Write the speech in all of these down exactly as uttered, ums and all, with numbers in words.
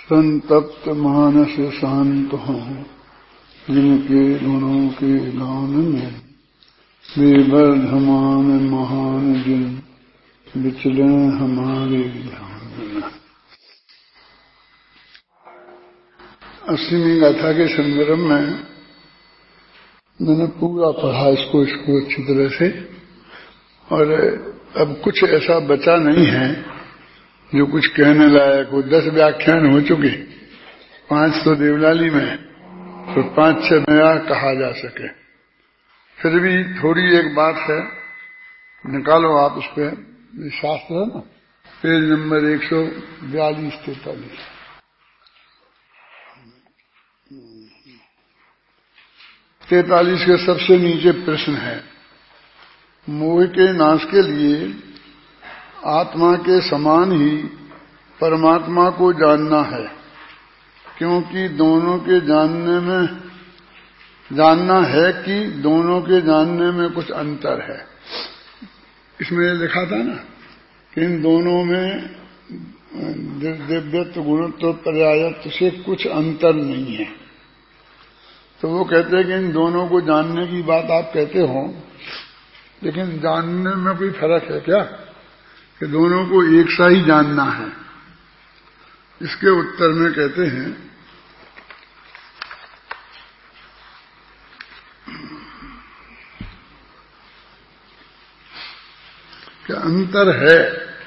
संतप्त मानस शांत हों जिनके गुणों के गान में बेवर्धमान महान जिन विचले हमारे ध्यान में। अस्सीवीं गाथा के संदर्भ में मैंने पूरा पढ़ा इसको इसको अच्छी तरह से, और अब कुछ ऐसा बचा नहीं है जो कुछ कहने लायक हो। दस व्याख्यान हो चुके, पांच तो देवलाली में, तो पांच छह नया कहा जा सके। फिर भी थोड़ी एक बात है, निकालो आप उस पे, शास्त्र है ना, पेज नंबर एक सौ बयालीस तैतालीस। तैतालीस के सबसे नीचे प्रश्न है, मोह के नाश के लिए आत्मा के समान ही परमात्मा को जानना है, क्योंकि दोनों के जानने में जानना है कि दोनों के जानने में कुछ अंतर है। इसमें लिखा था ना कि इन दोनों में दिव्यत्व गुणत्व पर्यायत्व से कुछ अंतर नहीं है। तो वो कहते हैं कि इन दोनों को जानने की बात आप कहते हो, लेकिन जानने में कोई फर्क है क्या कि दोनों को एक सा ही जानना है? इसके उत्तर में कहते हैं कि अंतर है,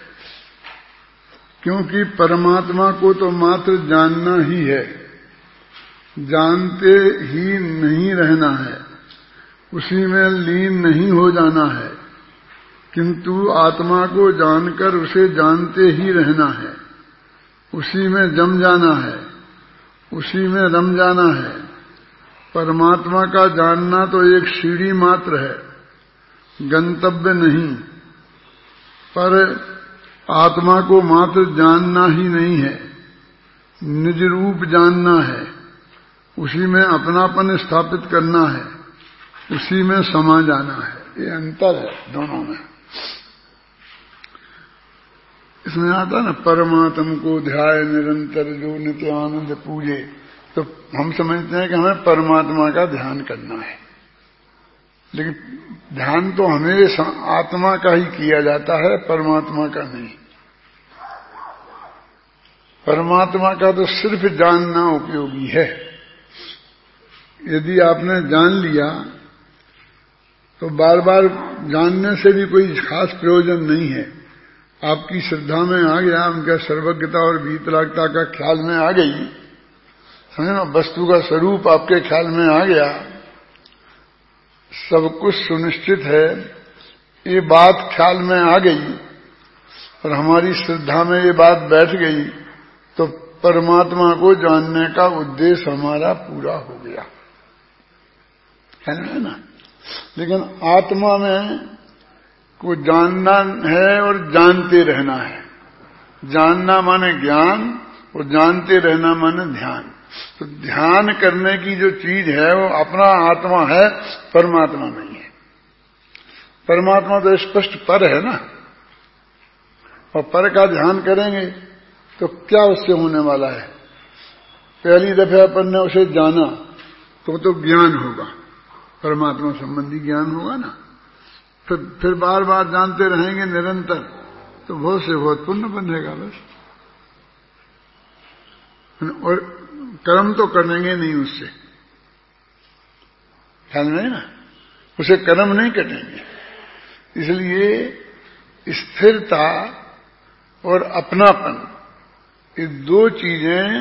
क्योंकि परमात्मा को तो मात्र जानना ही है, जानते ही नहीं रहना है, उसी में लीन नहीं हो जाना है, किंतु आत्मा को जानकर उसे जानते ही रहना है, उसी में जम जाना है, उसी में रम जाना है। परमात्मा का जानना तो एक सीढ़ी मात्र है, गंतव्य नहीं। पर आत्मा को मात्र जानना ही नहीं है, निज रूप जानना है, उसी में अपनापन स्थापित करना है, उसी में समा जाना है। ये अंतर है दोनों में। इसमें आता ना, परमात्मा को ध्याय निरंतर जो नित्य आनंद पूजे, तो हम समझते हैं कि हमें परमात्मा का ध्यान करना है, लेकिन ध्यान तो हमें आत्मा का ही किया जाता है, परमात्मा का नहीं। परमात्मा का तो सिर्फ जानना उपयोगी है। यदि आपने जान लिया तो बार बार जानने से भी कोई खास प्रयोजन नहीं है। आपकी श्रद्धा में आ गया, उनका सर्वज्ञता और वीतरागता का ख्याल में आ गई, समझे ना, वस्तु का स्वरूप आपके ख्याल में आ गया, सब कुछ सुनिश्चित है, ये बात ख्याल में आ गई और हमारी श्रद्धा में ये बात बैठ गई, तो परमात्मा को जानने का उद्देश्य हमारा पूरा हो गया है ना। लेकिन आत्मा में को जानना है और जानते रहना है। जानना माने ज्ञान और जानते रहना माने ध्यान। तो ध्यान करने की जो चीज है वो अपना आत्मा है, परमात्मा नहीं है। परमात्मा तो स्पष्ट पर है ना, और पर का ध्यान करेंगे तो क्या उससे होने वाला है? पहली दफे अपन ने उसे जाना तो तो ज्ञान होगा, परमात्मा संबंधी ज्ञान होगा ना। फिर फिर बार बार जानते रहेंगे निरंतर, तो बहुत से बहुत पुण्य बनेगा बस। और कर्म तो करेंगे नहीं उससे, ख्याल में ना, उसे कर्म नहीं करेंगे। इसलिए स्थिरता और अपनापन, ये दो चीजें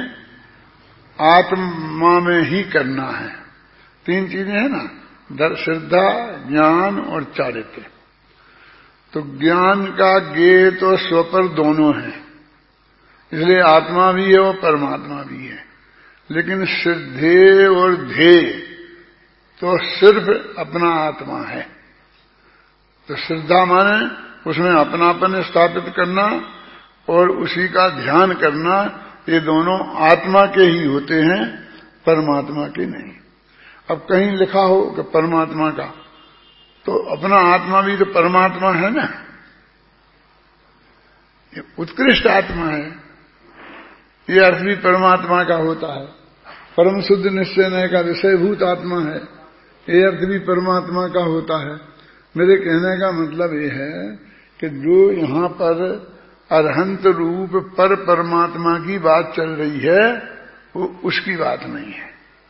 आत्मा में ही करना है। तीन चीजें हैं ना, श्रद्धा, ज्ञान और चारित्र्य। तो ज्ञान का ज्ञेय तो स्वपर दोनों है, इसलिए आत्मा भी है और परमात्मा भी है। लेकिन श्रद्धेय और ध्येय तो सिर्फ अपना आत्मा है। तो श्रद्धा माने उसमें अपनापन स्थापित करना और उसी का ध्यान करना, ये दोनों आत्मा के ही होते हैं, परमात्मा के नहीं। अब कहीं लिखा हो कि परमात्मा का, तो अपना आत्मा भी तो परमात्मा है ना, ये उत्कृष्ट आत्मा है। ये अर्थ भी परमात्मा का होता है। परम शुद्ध निश्चय नय का विषयभूत आत्मा है, ये अर्थ भी परमात्मा का होता है। मेरे कहने का मतलब ये है कि जो यहां पर अरहंत रूप पर परमात्मा की बात चल रही है वो उसकी बात नहीं है,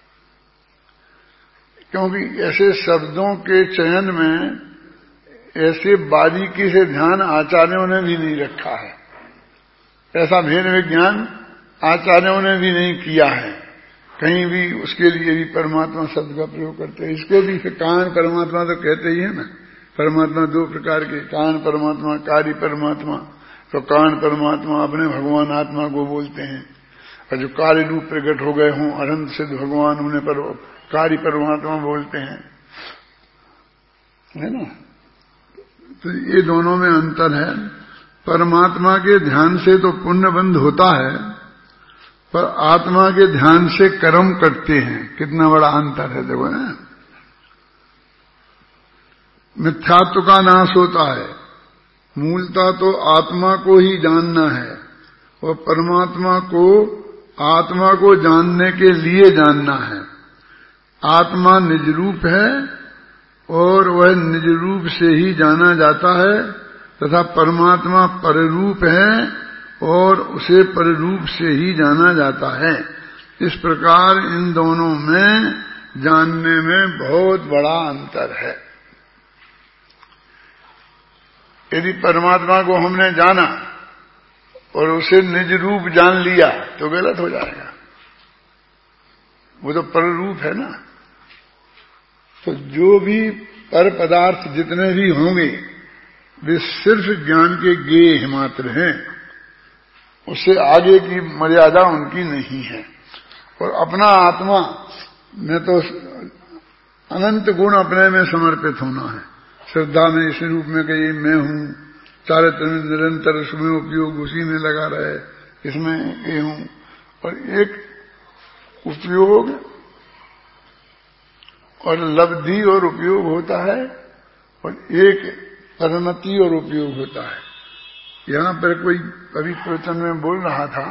क्योंकि ऐसे शब्दों के चयन में ऐसे बारीकी से ध्यान आचार्यों ने भी नहीं रखा है, ऐसा भेद विज्ञान आचार्यों ने भी नहीं किया है कहीं भी। उसके लिए भी परमात्मा शब्द का प्रयोग करते हैं। इसको भी कारण परमात्मा तो कहते ही है ना। परमात्मा दो प्रकार के, कारण परमात्मा, कार्य परमात्मा। तो कारण परमात्मा अपने भगवान आत्मा को बोलते हैं, और जो कार्य रूप प्रकट हो गए हों अनंत सिद्ध भगवान उन्हें पर कार्य परमात्मा बोलते हैं, है ना। तो ये दोनों में अंतर है। परमात्मा के ध्यान से तो पुण्य बंध होता है, पर आत्मा के ध्यान से कर्म करते हैं। कितना बड़ा अंतर है देखो ना। मिथ्यात्व का नाश होता है, मूलतः तो आत्मा को ही जानना है, और परमात्मा को आत्मा को जानने के लिए जानना है। आत्मा निज रूप है और वह निज रूप से ही जाना जाता है, तथा परमात्मा पररूप है और उसे पररूप से ही जाना जाता है। इस प्रकार इन दोनों में जानने में बहुत बड़ा अंतर है। यदि परमात्मा को हमने जाना और उसे निज रूप जान लिया तो गलत हो जाएगा, वो तो पररूप है ना। तो जो भी पर पदार्थ जितने भी होंगे वे सिर्फ ज्ञान के गेय मात्र हैं, उससे आगे की मर्यादा उनकी नहीं है। और अपना आत्मा में तो अनंत गुण अपने में समर्पित होना है। श्रद्धा में इस रूप में कि मैं हूं, चारित्र में निरंतर उसमें उपयोग उसी में लगा रहे, इसमें ये हूं। और एक उपयोग और लब्धि और उपयोग होता है, और एक परिणति और उपयोग होता है। यहां पर कोई कवि प्रवचन में बोल रहा था,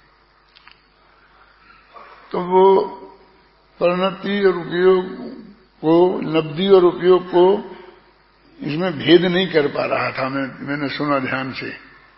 तो वो परिणति और उपयोग को, लब्धि और उपयोग को इसमें भेद नहीं कर पा रहा था। मैं मैंने सुना ध्यान से।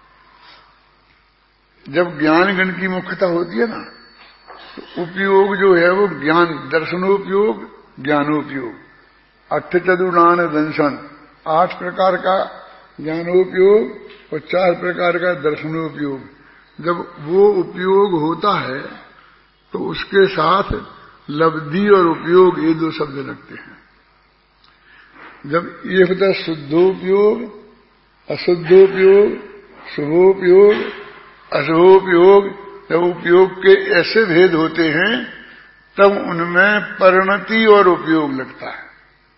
जब ज्ञान गण की मुख्यता होती है ना, तो उपयोग जो है वो ज्ञान, दर्शनोपयोग, ज्ञानोपयोग, अठ चतुर्णान दंशन, आठ प्रकार का ज्ञानोपयोग और चार प्रकार का दर्शनोपयोग। जब वो उपयोग होता है तो उसके साथ लब्धि और उपयोग ये दो शब्द लगते हैं। जब ये होता है शुद्धोपयोग, अशुद्धोपयोग, शुभोपयोग, अशुभोपयोग, जब उपयोग के ऐसे भेद होते हैं तब उनमें परिणति और उपयोग लगता है।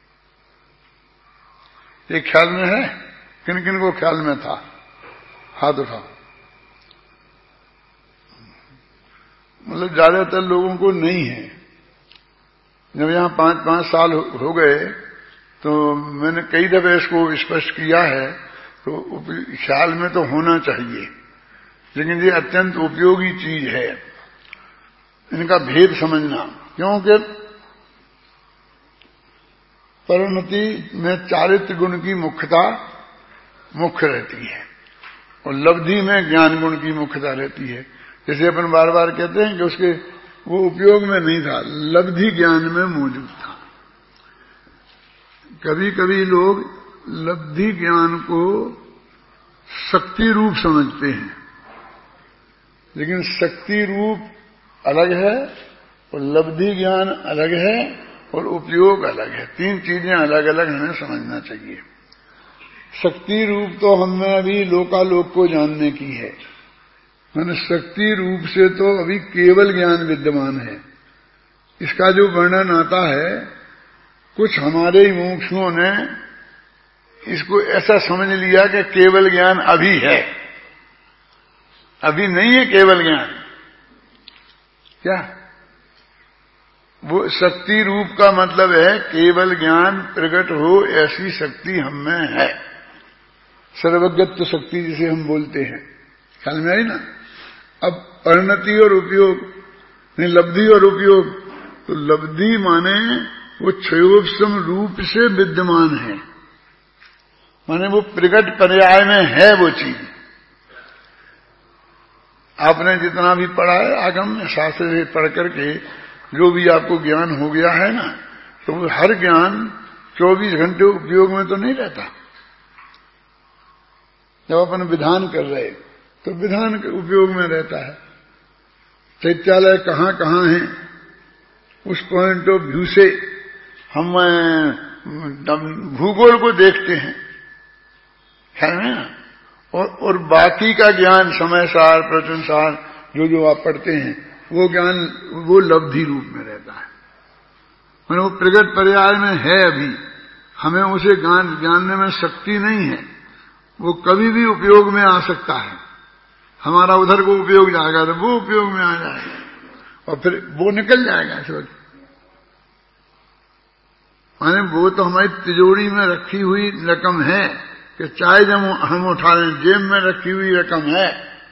ये ख्याल में है? किन किन को ख्याल में था? हाथ उठाओ। मतलब ज्यादातर लोगों को नहीं है। जब यहां पांच पांच साल हो गए तो मैंने कई दफे इसको स्पष्ट किया है, तो ख्याल में तो होना चाहिए, लेकिन ये अत्यंत उपयोगी चीज है इनका भेद समझना। क्योंकि परिणति में चारित्र गुण की मुख्यता मुख्य रहती है और लब्धि में ज्ञान गुण की मुख्यता रहती है। जैसे अपन बार बार कहते हैं कि उसके वो उपयोग में नहीं था, लब्धि ज्ञान में मौजूद था। कभी कभी लोग लब्धि ज्ञान को शक्ति रूप समझते हैं, लेकिन शक्ति रूप अलग है और लब्धि ज्ञान अलग है और उपयोग अलग है। तीन चीजें अलग अलग हमें समझना चाहिए। शक्ति रूप तो हमें अभी लोकालोक को जानने की है, मैंने शक्ति रूप से तो अभी केवल ज्ञान विद्यमान है। इसका जो वर्णन आता है, कुछ हमारे ही मुमुक्षुओं ने इसको ऐसा समझ लिया कि केवल ज्ञान अभी है, अभी नहीं है केवल ज्ञान। क्या वो शक्ति रूप का मतलब है केवल ज्ञान प्रकट हो ऐसी शक्ति हम में है, सर्वज्ञत्व शक्ति जिसे हम बोलते हैं। ख्याल में आई ना? अब परिणति और उपयोग नहीं, लब्धि और उपयोग, तो लब्धि माने वो क्षयोपम रूप से विद्यमान है, माने वो प्रकट पर्याय में है वो चीज। आपने जितना भी पढ़ा है आगम में शास्त्र से पढ़ करके जो भी आपको ज्ञान हो गया है ना, तो वो हर ज्ञान चौबीस घंटे उपयोग में तो नहीं रहता। जब अपन विधान कर रहे तो विधान के उपयोग में रहता है। चैत्यालय कहाँ कहाँ है उस पॉइंट ऑफ व्यू से हम भूगोल को देखते हैं, है ना। और, और बाकी का ज्ञान समय सार प्रवचन सार जो जो आप पढ़ते हैं वो ज्ञान वो लब्धि रूप में रहता है, मैंने वो प्रगट पर्याय में है। अभी हमें उसे ज्ञान जानने में शक्ति नहीं है, वो कभी भी उपयोग में आ सकता है। हमारा उधर को उपयोग जाएगा तो वो उपयोग में आ जाएगा और फिर वो निकल जाएगा इस वक्त। माने वो तो हमारी तिजोरी में रखी हुई रकम है कि चाहे जब हम उठा लें, जेब में रखी हुई रकम है।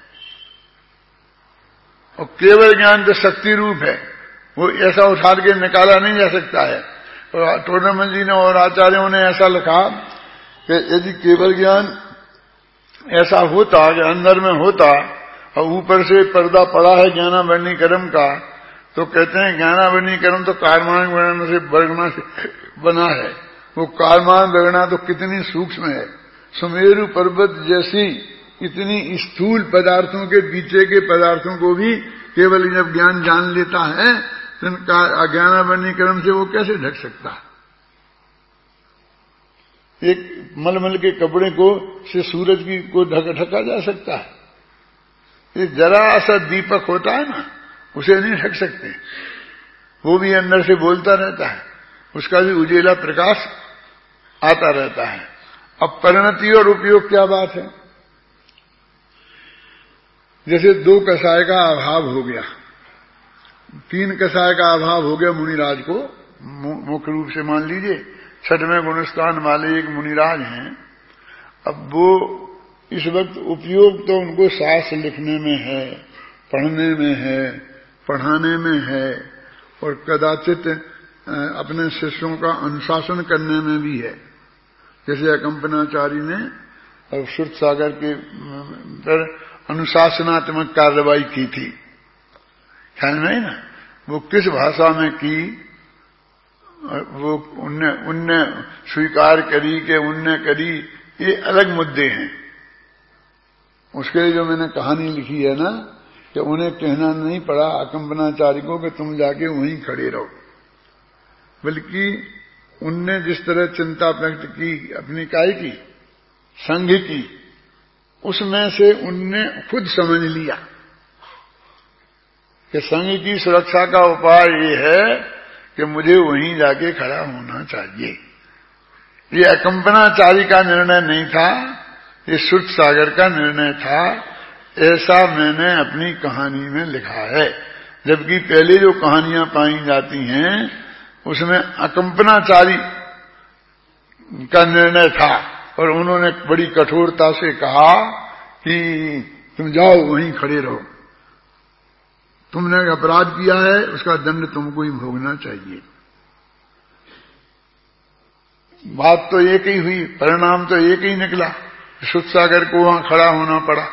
और केवल ज्ञान तो शक्ति रूप है, वो ऐसा उठा के निकाला नहीं जा सकता है। और टोडरमल जी ने और आचार्यों ने ऐसा लिखा कि यदि केवल ज्ञान ऐसा होता कि अंदर में होता और ऊपर से पर्दा पड़ा है ज्ञानावरणी कर्म का, तो कहते हैं ज्ञानावरणी कर्म तो कार्मान वर्णन से वर्णना से बना है। वो कार्मान वर्णना तो कितनी सूक्ष्म है, सुमेरु पर्वत जैसी इतनी स्थूल पदार्थों के पीछे के पदार्थों को भी केवल जब ज्ञान जान लेता है तो अज्ञानावरणी कर्म से वो कैसे ढक सकता है। एक मलमल के कपड़े को से सूरज की को ढक ढका जा सकता है। ये जरा सा दीपक होता है ना, उसे नहीं ढक सकते, वो भी अंदर से बोलता रहता है, उसका भी उजेला प्रकाश आता रहता है। अब परिणति और उपयोग क्या बात है। जैसे दो कसाय का अभाव हो गया, तीन कसाय का अभाव हो गया मुनिराज को, मुख्य रूप से मान लीजिए छठवें गुणस्थान वाले एक मुनिराज हैं। अब वो इस वक्त उपयोग तो उनको शास्त्र लिखने में है, पढ़ने में है, पढ़ाने में है और कदाचित अपने शिष्यों का अनुशासन करने में भी है। जैसे अकंपनाचारी ने और श्रुत सागर के पर अनुशासनात्मक कार्रवाई की थी, ख्याल नहीं ना, वो किस भाषा में की, वो उनने उनने स्वीकार करी कि उनने करी, ये अलग मुद्दे हैं। उसके लिए जो मैंने कहानी लिखी है ना कि उन्हें कहना नहीं पड़ा अकंपनाचारी को कि तुम जाके वहीं खड़े रहो, बल्कि उनने जिस तरह चिंता व्यक्त की अपनी काय की, संघ की, उसमें से उनने खुद समझ लिया कि संघ की सुरक्षा का उपाय ये है कि मुझे वहीं जाके खड़ा होना चाहिए। ये अकंपनाचारी का निर्णय नहीं था, ये श्रुत सागर का निर्णय था। ऐसा मैंने अपनी कहानी में लिखा है। जबकि पहले जो कहानियां पाई जाती हैं उसमें अकंपनाचारी का निर्णय था और उन्होंने बड़ी कठोरता से कहा कि तुम जाओ वहीं खड़े रहो, तुमने अपराध किया है उसका दंड तुमको ही भोगना चाहिए। बात तो एक ही हुई, परिणाम तो एक ही निकला, श्रुत सागर को वहां खड़ा होना पड़ा।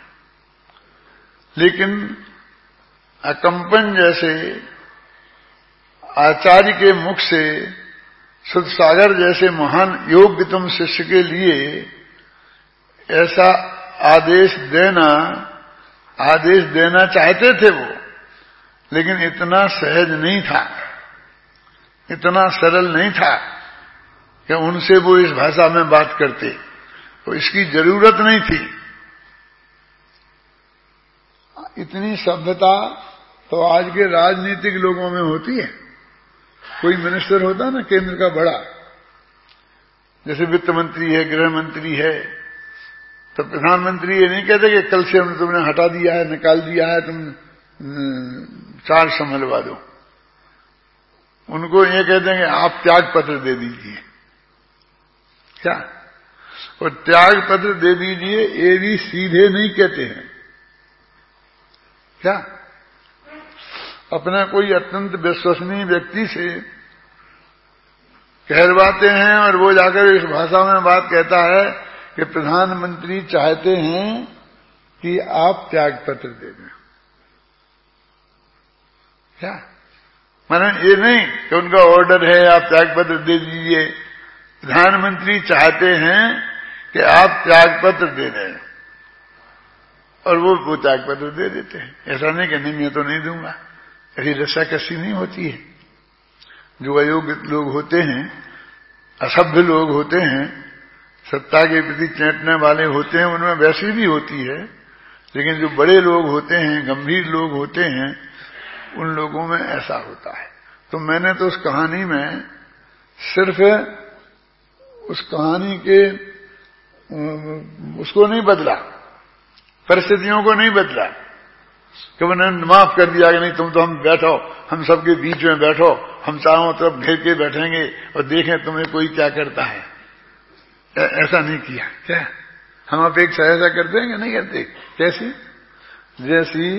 लेकिन अकंपन जैसे आचार्य के मुख से श्रुत सागर जैसे महान योग्यतम शिष्य के लिए ऐसा आदेश देना आदेश देना चाहते थे वो, लेकिन इतना सहज नहीं था, इतना सरल नहीं था कि उनसे वो इस भाषा में बात करते, तो इसकी जरूरत नहीं थी। इतनी सभ्यता तो आज के राजनीतिक लोगों में होती है। कोई मिनिस्टर होता है ना केंद्र का बड़ा, जैसे वित्त मंत्री है, गृह मंत्री है, तो प्रधानमंत्री ये नहीं कहते कि कल से हमने तुमने हटा दिया है, निकाल दिया है, तुम चार्ज संभलवा दो। उनको ये कहते हैं कि आप त्याग पत्र दे दीजिए, क्या, और त्याग पत्र दे दीजिए ये भी सीधे नहीं कहते हैं, क्या अपना कोई अत्यंत विश्वसनीय व्यक्ति से कहलवाते हैं और वो जाकर इस भाषा में बात कहता है कि प्रधानमंत्री चाहते हैं कि आप त्याग पत्र दे दें। क्या माने ये नहीं कि उनका ऑर्डर है आप त्याग पत्र दे दीजिए, प्रधानमंत्री चाहते हैं कि आप त्याग पत्र दे दें और वो वो त्याग पत्र दे देते हैं। ऐसा नहीं कि नहीं मैं तो नहीं दूंगा, ऐसी रस्साकसी नहीं होती है। जो अयोग्य लोग होते हैं, असभ्य लोग होते हैं, सत्ता के प्रति चेंटने वाले होते हैं, उनमें वैसी भी होती है, लेकिन जो बड़े लोग होते हैं, गंभीर लोग होते हैं, उन लोगों में ऐसा होता है। तो मैंने तो उस कहानी में सिर्फ उस कहानी के उसको नहीं बदला, परिस्थितियों को नहीं बदला कि उन्होंने माफ कर दिया कि नहीं तुम तो हम बैठो, हम सबके बीच में बैठो, हम चारों तरफ घेर के बैठेंगे और देखें तुम्हें कोई क्या करता है। ऐसा नहीं किया। क्या हम अपेक्षा ऐसा करते हैं कि नहीं करते? कैसी? जैसी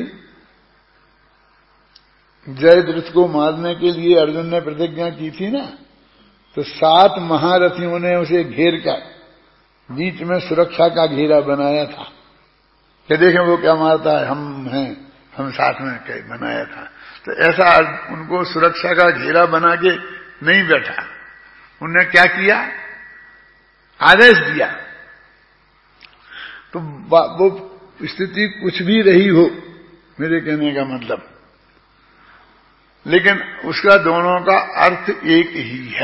जयद्रथ को मारने के लिए अर्जुन ने प्रतिज्ञा की थी ना, तो सात महारथियों ने उसे घेर कर बीच में सुरक्षा का घेरा बनाया था कि देखें वो क्या मारता है, हम हैं, हम साथ में कहीं बनाया था। तो ऐसा उनको सुरक्षा का घेरा बना के नहीं बैठा, उन्होंने क्या किया? आदेश दिया। तो वो स्थिति कुछ भी रही हो, मेरे कहने का मतलब, लेकिन उसका दोनों का अर्थ एक ही है।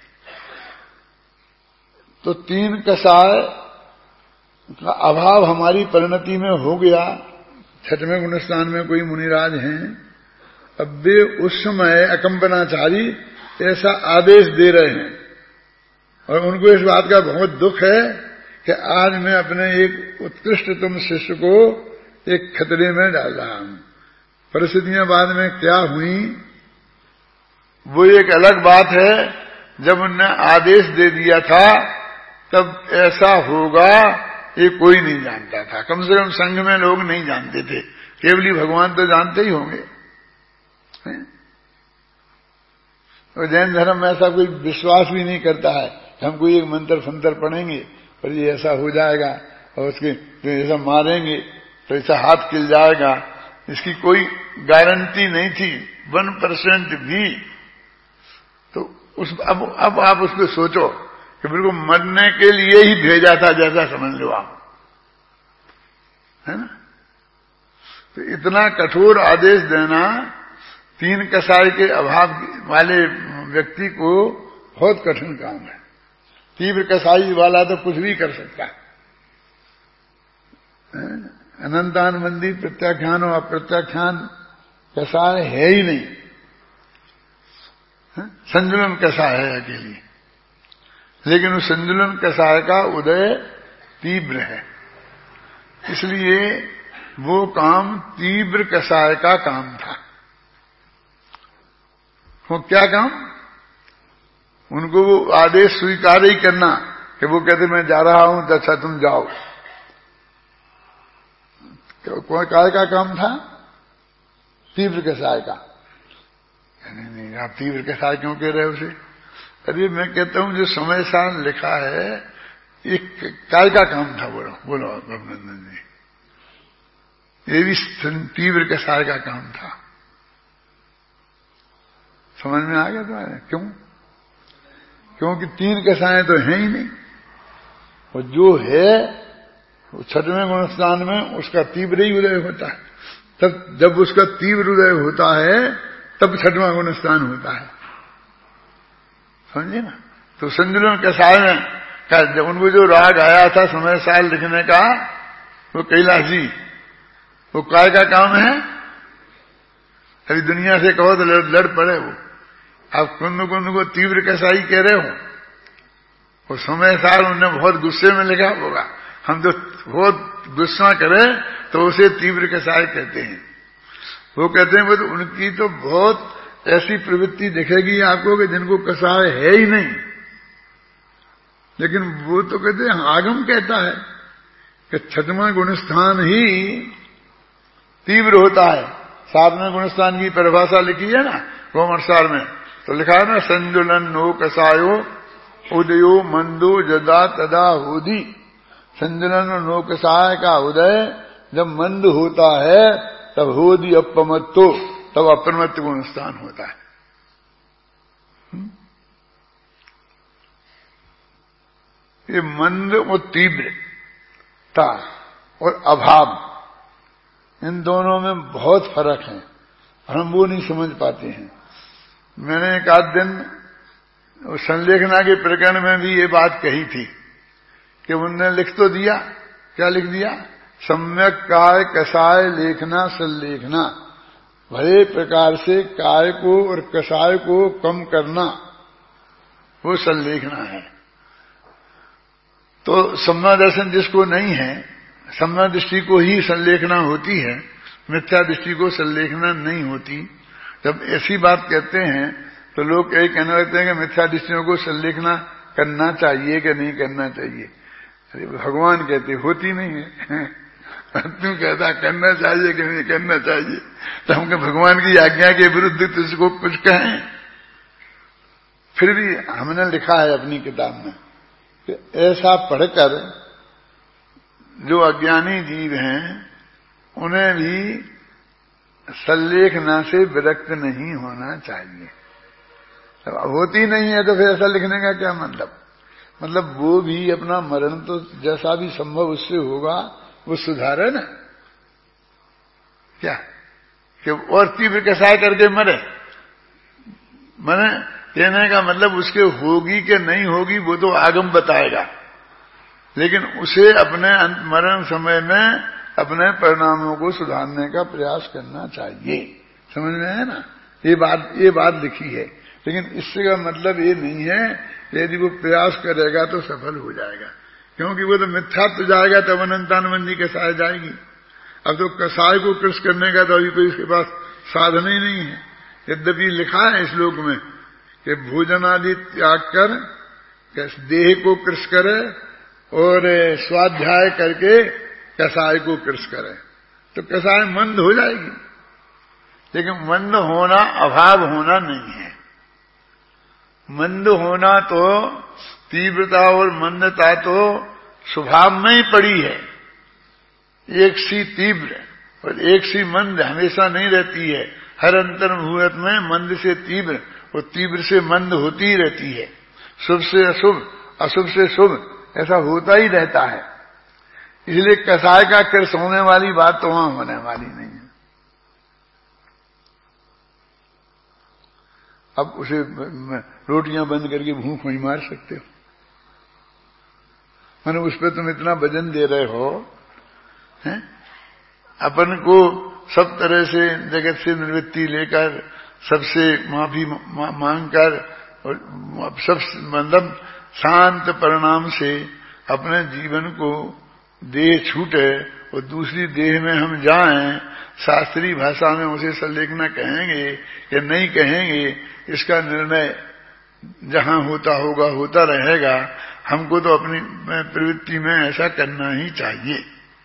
तो तीन कसाय का अभाव हमारी परिणति में हो गया। छठवें गुणस्थान में कोई मुनिराज हैं, अब वे उस समय अकंपनाचारी ऐसा आदेश दे रहे हैं और उनको इस बात का बहुत दुख है कि आज मैं अपने एक उत्कृष्टतम शिष्य को एक खतरे में डाल रहा हूं। परिस्थितियां बाद में क्या हुई वो एक अलग बात है। जब उनने आदेश दे दिया था तब ऐसा होगा ये कोई नहीं जानता था, कम से कम संघ में लोग नहीं जानते थे, केवली भगवान तो जानते ही होंगे। और जैन धर्म में ऐसा कोई विश्वास भी नहीं करता है कि हम कोई एक मंत्र फंतर पढ़ेंगे और ये ऐसा हो जाएगा और उसके तो ऐसा मारेंगे तो ऐसा हाथ खिल जाएगा, इसकी कोई गारंटी नहीं थी वन परसेंट भी। तो उस अब अब आप उसको सोचो कि बिल्कुल मरने के लिए ही भेजा था जैसा समझ लो आप, है ना। तो इतना कठोर आदेश देना तीन कसाई के अभाव वाले व्यक्ति को बहुत कठिन काम है। तीव्र कसाई वाला तो कुछ भी कर सकता है। अनंतान मंदी प्रत्याख्यान और अप्रत्याख्यान कसाय है ही नहीं, संजुलन कसाय है अकेली, लेकिन उस संजुलन कसाय का उदय तीव्र है, इसलिए वो काम तीव्र कसाय का काम था। वो क्या काम? उनको वो आदेश स्वीकार ही करना कि वो कहते मैं जा रहा हूं तो अच्छा तुम जाओ। कौन काय का काम था? तीव्र कसाय का। नहीं नहीं आप तीव्र कसाय क्यों कह रहे हो उसे? अरे मैं कहता हूं जो समय साल लिखा है एक काय का काम था। बोलो बोलो अभिनंदन जी, ये भी तीव्र कसाय का काम था। समझ में आ गया तुम्हारे? क्यों? क्योंकि तीन कसाएं तो हैं ही नहीं, और जो है वो छठवें गुणस्थान में उसका तीव्र ही उदय होता है। तब जब उसका तीव्र उदय होता है तब छठवां गुणस्थान होता है, समझे ना। तो संजुलन कसाय में जब उनको जो राग आया था समय साल लिखने का, वो कैलाश जी वो काय का काम है? अभी दुनिया से कहो तो लड़, लड़ पड़े वो। आप कुंद कुंद को तीव्र कसाई कह रहे हो, वो समय साल उन्होंने बहुत गुस्से में लिखा होगा। हम तो बहुत गुस्सा करें तो उसे तीव्र कसाई कहते हैं। वो कहते हैं वो तो उनकी तो बहुत ऐसी प्रवृत्ति दिखेगी आपको कि जिनको कसाय है ही नहीं, लेकिन वो तो कहते हैं आगम कहता है कि छठवां गुणस्थान ही तीव्र होता है। सातवें गुणस्थान की परिभाषा लिखी है ना रोमरसार में, तो लिखा है ना, संजुलन नो कसायो उदयो मंदो जदा तदा होदी। संजुलन और नो कसाय का उदय जब मंद होता है तब होदी अपमत्तो, तब अप्रमत्त गुणस्थान होता है। ये मंद और तीव्रता और अभाव, इन दोनों में बहुत फर्क है, हम वो नहीं समझ पाते हैं। मैंने एक आध दिन संलेखना के प्रकरण में भी ये बात कही थी कि उनने लिख तो दिया, क्या लिख दिया, सम्यक काय कसाय लेखना संलेखना, भले प्रकार से काय को और कसाय को कम करना वो संलेखना है। तो सम्मा दर्शन जिसको नहीं है, सम्मा दृष्टि को ही संलेखना होती है, मिथ्या दृष्टि को संलेखना नहीं होती। जब ऐसी बात कहते हैं तो लोग यही कहने लगते हैं कि मिथ्या दृष्टियों को संलेखना करना चाहिए कि नहीं करना चाहिए। अरे भगवान कहते होती नहीं है तू कहता करना चाहिए कि नहीं करना चाहिए, तो हम भगवान की आज्ञा के विरुद्ध तुझको कुछ कहें। फिर भी हमने लिखा है अपनी किताब में कि ऐसा पढ़कर जो अज्ञानी जीव हैं उन्हें भी संलेखना से विरक्त नहीं होना चाहिए। अब होती नहीं है तो फिर ऐसा लिखने का क्या मतलब? मतलब वो भी अपना मरण तो जैसा भी संभव उससे होगा वो सुधारे ना, क्या कि और तीव्र कसाय करके मरे। मैंने कहने का मतलब उसके होगी कि नहीं होगी वो तो आगम बताएगा, लेकिन उसे अपने मरण समय में अपने परिणामों को सुधारने का प्रयास करना चाहिए। समझ में है ना, ये बात ये बात लिखी है। लेकिन इससे का मतलब ये नहीं है कि यदि वो प्रयास करेगा तो सफल हो जाएगा, क्योंकि वो तो मिथ्यात्व जाएगा तब अनंतानुबंधी कसाय जाएगी। अब तो कसाय को कृष करने का तो अभी कोई इसके पास साधन ही नहीं है। यद्यपि लिखा है श्लोक में कि भोजन आदि त्याग कर देह को कृष करे और स्वाध्याय करके कसाय को कृष करे, तो कसाय मंद हो जाएगी। लेकिन मंद होना अभाव होना नहीं है। मंद होना तो तीव्रता और मंदता तो स्वभाव में ही पड़ी है। एक सी तीव्र और एक सी मंद हमेशा नहीं रहती है। हर अंतर्मुहूर्त में मंद से तीव्र और तीव्र से मंद होती ही रहती है। शुभ से अशुभ, अशुभ से शुभ, ऐसा होता ही रहता है। इसलिए कसाय का कृष होने वाली बात तो वहां होने वाली नहीं है। अब उसे रोटियां बंद करके भूख नहीं मार सकते हो। मैंने उस पर तुम इतना वजन दे रहे हो, हैं? अपन को सब तरह से जगत से निवृत्ति लेकर, सबसे माफी मा, मांग कर और सब मतलब शांत परिणाम से अपने जीवन को देह छूटे और दूसरी देह में हम जाएं, शास्त्रीय भाषा में उसे संलेखना कहेंगे या नहीं कहेंगे, इसका निर्णय जहां होता होगा होता रहेगा। हमको तो अपनी प्रवृत्ति में ऐसा करना ही चाहिए।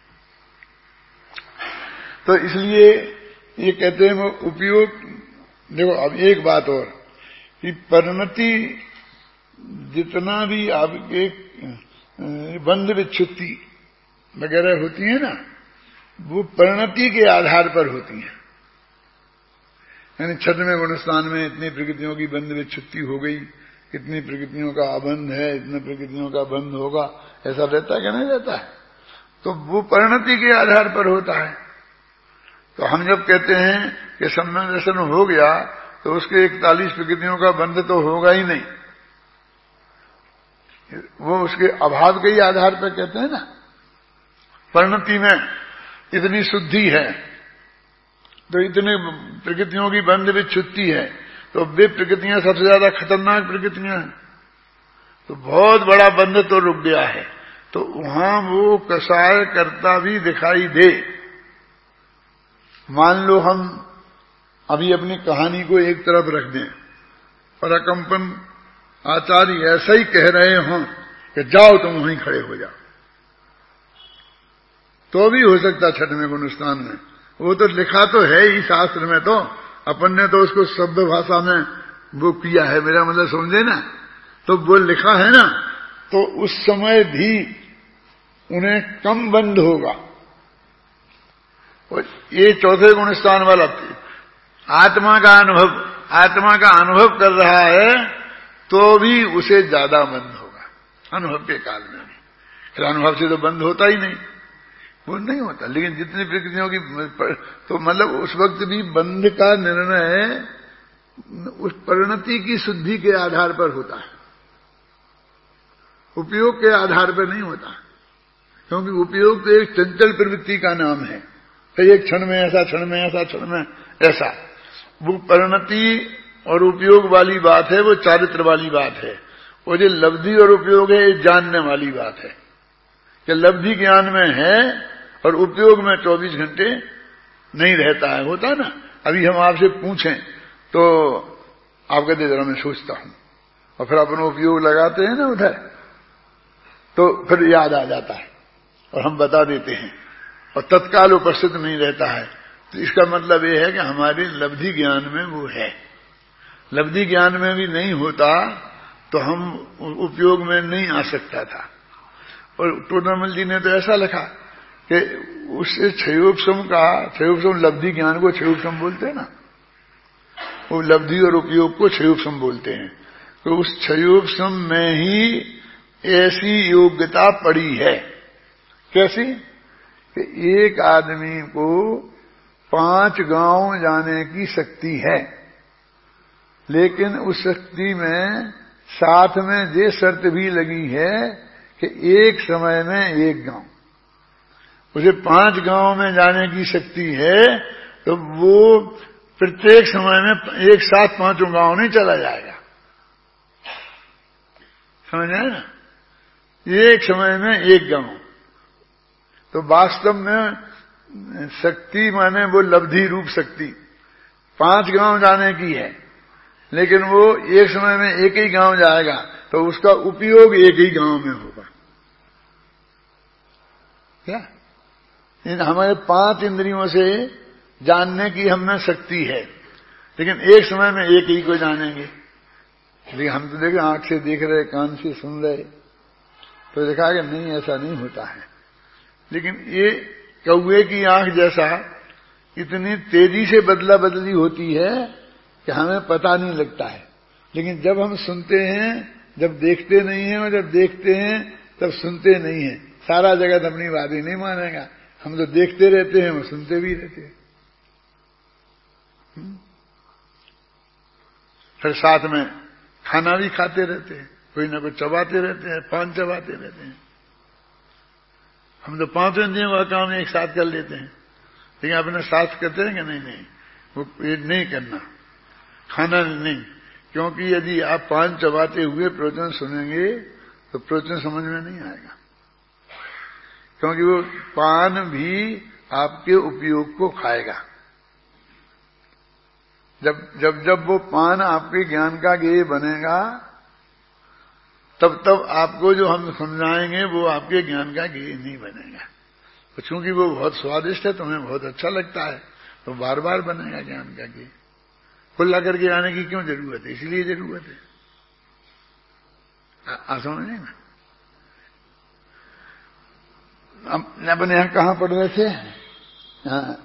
तो इसलिए ये कहते हैं वो उपयोग। देखो अब एक बात और कि परिणति जितना भी आपके बंध विच्छुत्ति वगैरह होती है ना, वो परिणति के आधार पर होती है। यानी छठवें गुणस्थान में इतनी प्रकृतियों की बंध विच्छुत्ति हो गई, इतनी प्रकृतियों का अबंध है, इतने प्रकृतियों का बंध होगा, ऐसा रहता है कि नहीं रहता है? तो वो परिणति के आधार पर होता है। तो हम जब कहते हैं कि सम्यक दर्शन हो गया तो उसके इकतालीस प्रकृतियों का बंध तो होगा ही नहीं, वो उसके अभाव के ही आधार पर कहते हैं ना। परिणति में इतनी शुद्धि है तो इतने प्रकृतियों की बंध विच्छुत्ति है, तो वे प्रकृतियां सबसे ज्यादा खतरनाक प्रकृतियां हैं, तो बहुत बड़ा बंध तो रुक गया है। तो वहां वो कसाय करता भी दिखाई दे। मान लो हम अभी अपनी कहानी को एक तरफ रख दें और अकंपन आचार्य ऐसा ही कह रहे हों कि जाओ तुम वहीं खड़े हो जाओ, तो भी हो सकता छठवें गुणस्थान में वो तो लिखा तो है ही शास्त्र में, तो अपन ने तो उसको शब्द भाषा में वो किया है, मेरा मतलब समझे ना। तो वो लिखा है ना, तो उस समय भी उन्हें कम बंध होगा। और ये चौथे गुण स्थान वाला आत्मा का अनुभव, आत्मा का अनुभव कर रहा है तो भी उसे ज्यादा बंध होगा अनुभव के काल में। फिर अनुभव से तो बंद होता ही नहीं, वो नहीं होता। लेकिन जितनी प्रकृतियों की तो मतलब उस वक्त भी बंध का निर्णय उस परिणति की शुद्धि के आधार पर होता है, उपयोग के आधार पर नहीं होता। क्योंकि उपयोग तो एक चंचल प्रवृत्ति का नाम है, तो एक क्षण में ऐसा, क्षण में ऐसा, क्षण में ऐसा। वो परिणति और उपयोग वाली बात है, वो चारित्र वाली बात है। वो जो लब्धि और उपयोग है, ये जानने वाली बात है कि लब्धि ज्ञान में है और उपयोग में चौबीस घंटे नहीं रहता है। होता है ना, अभी हम आपसे पूछें तो आप कहते जरा मैं सोचता हूं, और फिर अपना उपयोग लगाते हैं ना उधर, तो फिर याद आ जाता है और हम बता देते हैं और तत्काल उपस्थित नहीं रहता है। तो इसका मतलब ये है कि हमारे लब्धि ज्ञान में वो है। लब्धि ज्ञान में भी नहीं होता तो हम उपयोग में नहीं आ सकता था। और टोडरमल जी ने तो ऐसा लिखा कि उससे क्षयोपशम का, क्षयोपशम लब्धि ज्ञान को क्षयोपशम बोलते हैं ना, वो लब्धि और उपयोग को क्षयोपशम बोलते हैं। तो उस क्षयोपशम में ही ऐसी योग्यता पड़ी है। कैसी कि एक आदमी को पांच गांव जाने की शक्ति है, लेकिन उस शक्ति में साथ में ये शर्त भी लगी है कि एक समय में एक गांव। उसे पांच गांव में जाने की शक्ति है तो वो प्रत्येक समय में एक साथ पांचों गांव नहीं चला जाएगा, समझ आए ना। एक समय में एक गांव, तो वास्तव में शक्ति माने वो लब्धि रूप शक्ति पांच गांव जाने की है, लेकिन वो एक समय में एक ही गांव जाएगा तो उसका उपयोग एक ही गांव में होगा। क्या इन हमारे पांच इंद्रियों से जानने की हमें शक्ति है, लेकिन एक समय में एक ही को जानेंगे। लेकिन हम तो देखे आंख से देख रहे, कान से सुन रहे, तो देखा कि नहीं ऐसा नहीं होता है। लेकिन ये कौवे की आंख जैसा इतनी तेजी से बदला बदली होती है कि हमें पता नहीं लगता है। लेकिन जब हम सुनते हैं, जब देखते नहीं हैं, और जब देखते हैं तब सुनते नहीं हैं। सारा जगत अपनी बात ही नहीं मानेगा, हम तो देखते रहते हैं, वो सुनते भी रहते हैं। फिर साथ में खाना भी खाते रहते हैं, कोई ना कोई चबाते रहते हैं, पान चबाते रहते हैं। हम तो पांचों इंद्रियों का काम एक साथ कर लेते हैं, लेकिन अपने साथ करते हैं कि नहीं नहीं वो ये नहीं करना, खाना नहीं। क्योंकि यदि आप पान चबाते हुए प्रवचन सुनेंगे तो प्रवचन समझ में नहीं आएगा, क्योंकि वो पान भी आपके उपयोग को खाएगा। जब जब जब वो पान आपके ज्ञान का गेय बनेगा, तब तब आपको जो हम समझाएंगे वो आपके ज्ञान का गेय नहीं बनेगा। तो चूंकि वो बहुत स्वादिष्ट है, तुम्हें बहुत अच्छा लगता है, तो बार बार बनेगा ज्ञान का गेय। खुला करके आने की क्यों जरूरत है? इसलिए जरूरत है। आप समझे ना। अपने यहां कहां पढ़ रहे थे? हाँ,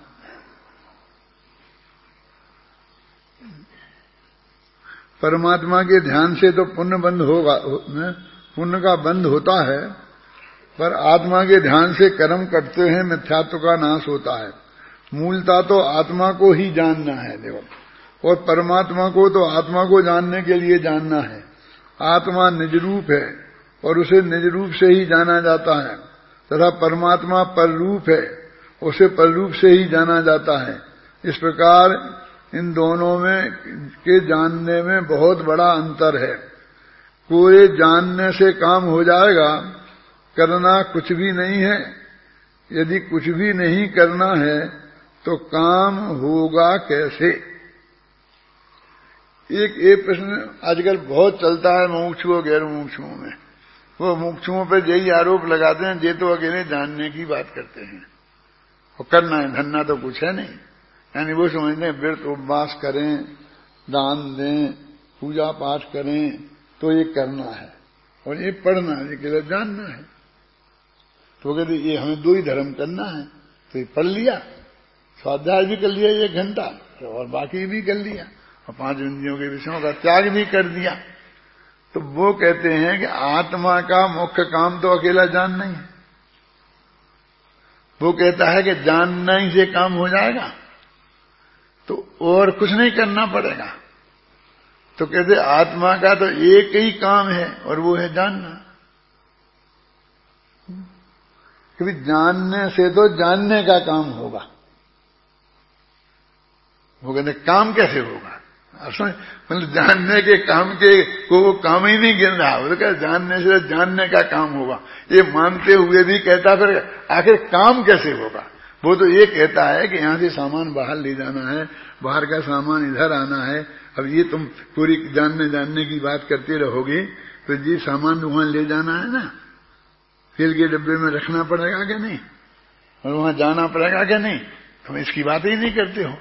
परमात्मा के ध्यान से तो पुण्य बंद होगा, पुण्य का बंद होता है, पर आत्मा के ध्यान से कर्म करते हैं, मिथ्यात्व का नाश होता है। मूलता तो आत्मा को ही जानना है देखो, और परमात्मा को तो आत्मा को जानने के लिए जानना है। आत्मा निज रूप है और उसे निज रूप से ही जाना जाता है, तथा परमात्मा पररूप है, उसे पररूप से ही जाना जाता है। इस प्रकार इन दोनों में के जानने में बहुत बड़ा अंतर है। कोई जानने से काम हो जाएगा, करना कुछ भी नहीं है। यदि कुछ भी नहीं करना है तो काम होगा कैसे? एक एक प्रश्न आजकल बहुत चलता है मुमुक्षु और गैर मुमुक्षुओं में। वो मुमुक्षुओं पर यही आरोप लगाते हैं, ये तो अकेले जानने की बात करते हैं, और करना है, धरना तो कुछ है नहीं। यानी वो समझते हैं व्रत उपवास करें, दान दें, पूजा पाठ करें तो ये करना है, और ये पढ़ना है, ये केवल जानना है। तो कहते ये हमें दो ही धर्म करना है, तो ये पढ़ लिया, स्वाध्याय भी कर लिया एक घंटा, और बाकी भी कर लिया, और पांच इंद्रियों के विषयों का त्याग भी कर दिया। तो वो कहते हैं कि आत्मा का मुख्य काम तो अकेला जानना ही है। वो कहता है कि जानना ही से काम हो जाएगा, तो और कुछ नहीं करना पड़ेगा। तो कहते आत्मा का तो एक ही काम है, और वो है जानना। क्योंकि जानने से तो जानने का काम होगा। वो कहते काम कैसे होगा? मतलब जानने के काम के को वो काम ही नहीं गिन रहा, वो तो कहते जानने से जानने का काम होगा। ये मानते हुए भी कहता फिर आखिर काम कैसे होगा? वो तो ये कहता है कि यहां से सामान बाहर ले जाना है, बाहर का सामान इधर आना है। अब ये तुम पूरी जानने जानने की बात करते रहोगे तो ये सामान वहां ले जाना है ना, तेल के डब्बे में रखना पड़ेगा क्या नहीं, और वहां जाना पड़ेगा क्या नहीं? तुम इसकी बात ही नहीं करते हो।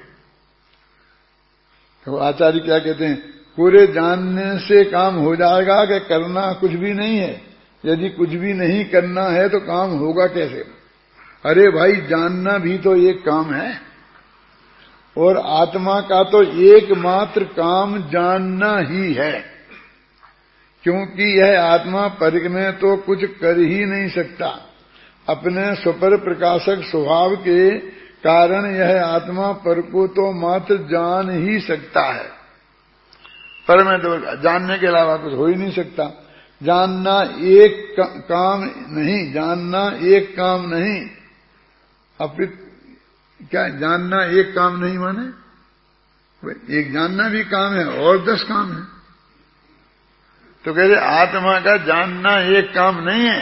तो आचार्य क्या कहते हैं, पूरे जानने से काम हो जाएगा कि करना कुछ भी नहीं है। यदि कुछ भी नहीं करना है तो काम होगा कैसे? अरे भाई जानना भी तो एक काम है, और आत्मा का तो एकमात्र काम जानना ही है, क्योंकि यह आत्मा पर में तो कुछ कर ही नहीं सकता। अपने स्वपर प्रकाशक स्वभाव के कारण यह आत्मा पर को तो मात्र जान ही सकता है, पर में तो जानने के अलावा कुछ हो ही नहीं सकता। जानना एक काम नहीं, जानना एक काम नहीं, अपित क्या जानना एक काम नहीं माने? एक जानना भी काम है और दस काम है। तो कहते आत्मा का जानना एक काम नहीं है,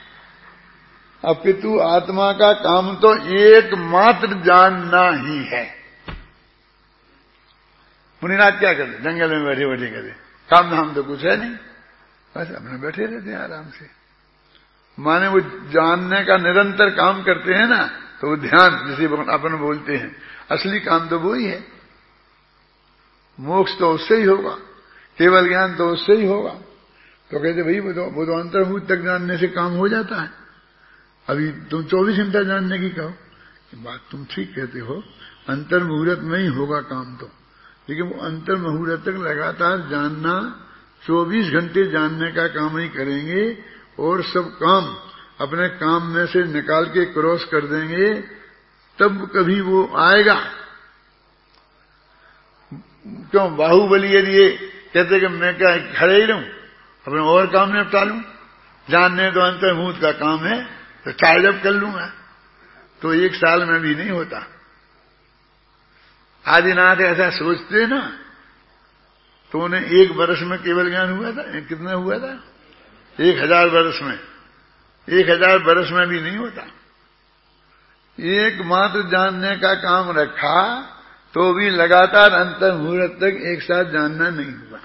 अपितु आत्मा का काम तो एकमात्र जानना ही है। मुनिनाथ क्या करते? जंगल में बैठे बैठे कहते काम धाम तो कुछ है नहीं, बस अपने बैठे रहते हैं आराम से। माने वो जानने का निरंतर काम करते हैं ना, तो वो ध्यान जिसे अपन बोलते हैं, असली काम तो वो ही है। मोक्ष तो उससे ही होगा, केवल ज्ञान तो उससे ही होगा। तो कहते भाई वो तो वो तो अंतर्मुख तक जानने से काम हो जाता है। अभी तुम चौबीस घंटा जानने की कहो, बात तुम ठीक कहते हो, अंतर मुहूर्त में ही होगा काम तो, लेकिन वो अंतर मुहूर्त तक लगातार जानना, चौबीस घंटे जानने का काम ही करेंगे, और सब काम अपने काम में से निकाल के क्रॉस कर देंगे, तब कभी वो आएगा। क्यों बाहुबली यदि ये कहते कि मैं क्या खड़े ही रहूं, अपने और काम निपटा लूं, जानने तो अंतर्मुहूर्त का काम है, तो टाइडअप कर लूंगा, तो एक साल में भी नहीं होता। आदिनाथ ऐसा सोचते ना, तो उन्हें एक वर्ष में केवल ज्ञान हुआ था। कितना हुआ था? एक हजार वर्ष में, एक हजार वर्ष में भी नहीं होता। एकमात्र जानने का काम रखा, तो भी लगातार अंतर मुहूर्त तक एक साथ जानना नहीं हुआ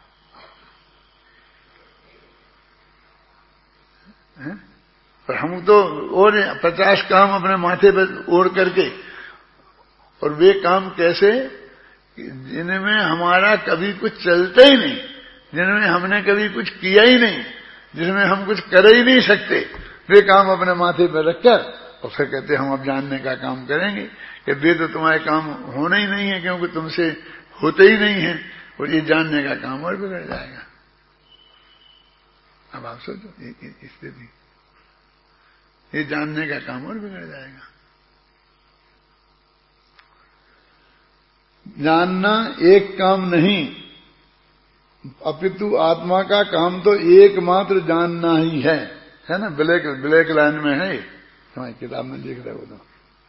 है? पर हम तो और पचास काम अपने माथे पर ओढ़ करके, और वे काम कैसे जिनमें हमारा कभी कुछ चलता ही नहीं, जिनमें हमने कभी कुछ किया ही नहीं, जिसमें हम कुछ कर ही नहीं सकते, वे काम अपने माथे पर रखकर और फिर कहते हम अब जानने का काम करेंगे। कि वे तो तुम्हारे काम होना ही नहीं है, क्योंकि तुमसे होते ही नहीं है, और ये जानने का काम और बिगड़ जाएगा। अब आप सोचो स्थिति, ये जानने का काम और बिगड़ जाएगा। जानना एक काम नहीं, अपितु आत्मा का काम तो एकमात्र जानना ही है, है ना? ब्लैक ब्लैक लाइन में है, हमारी किताब में लिख रहे हो। तो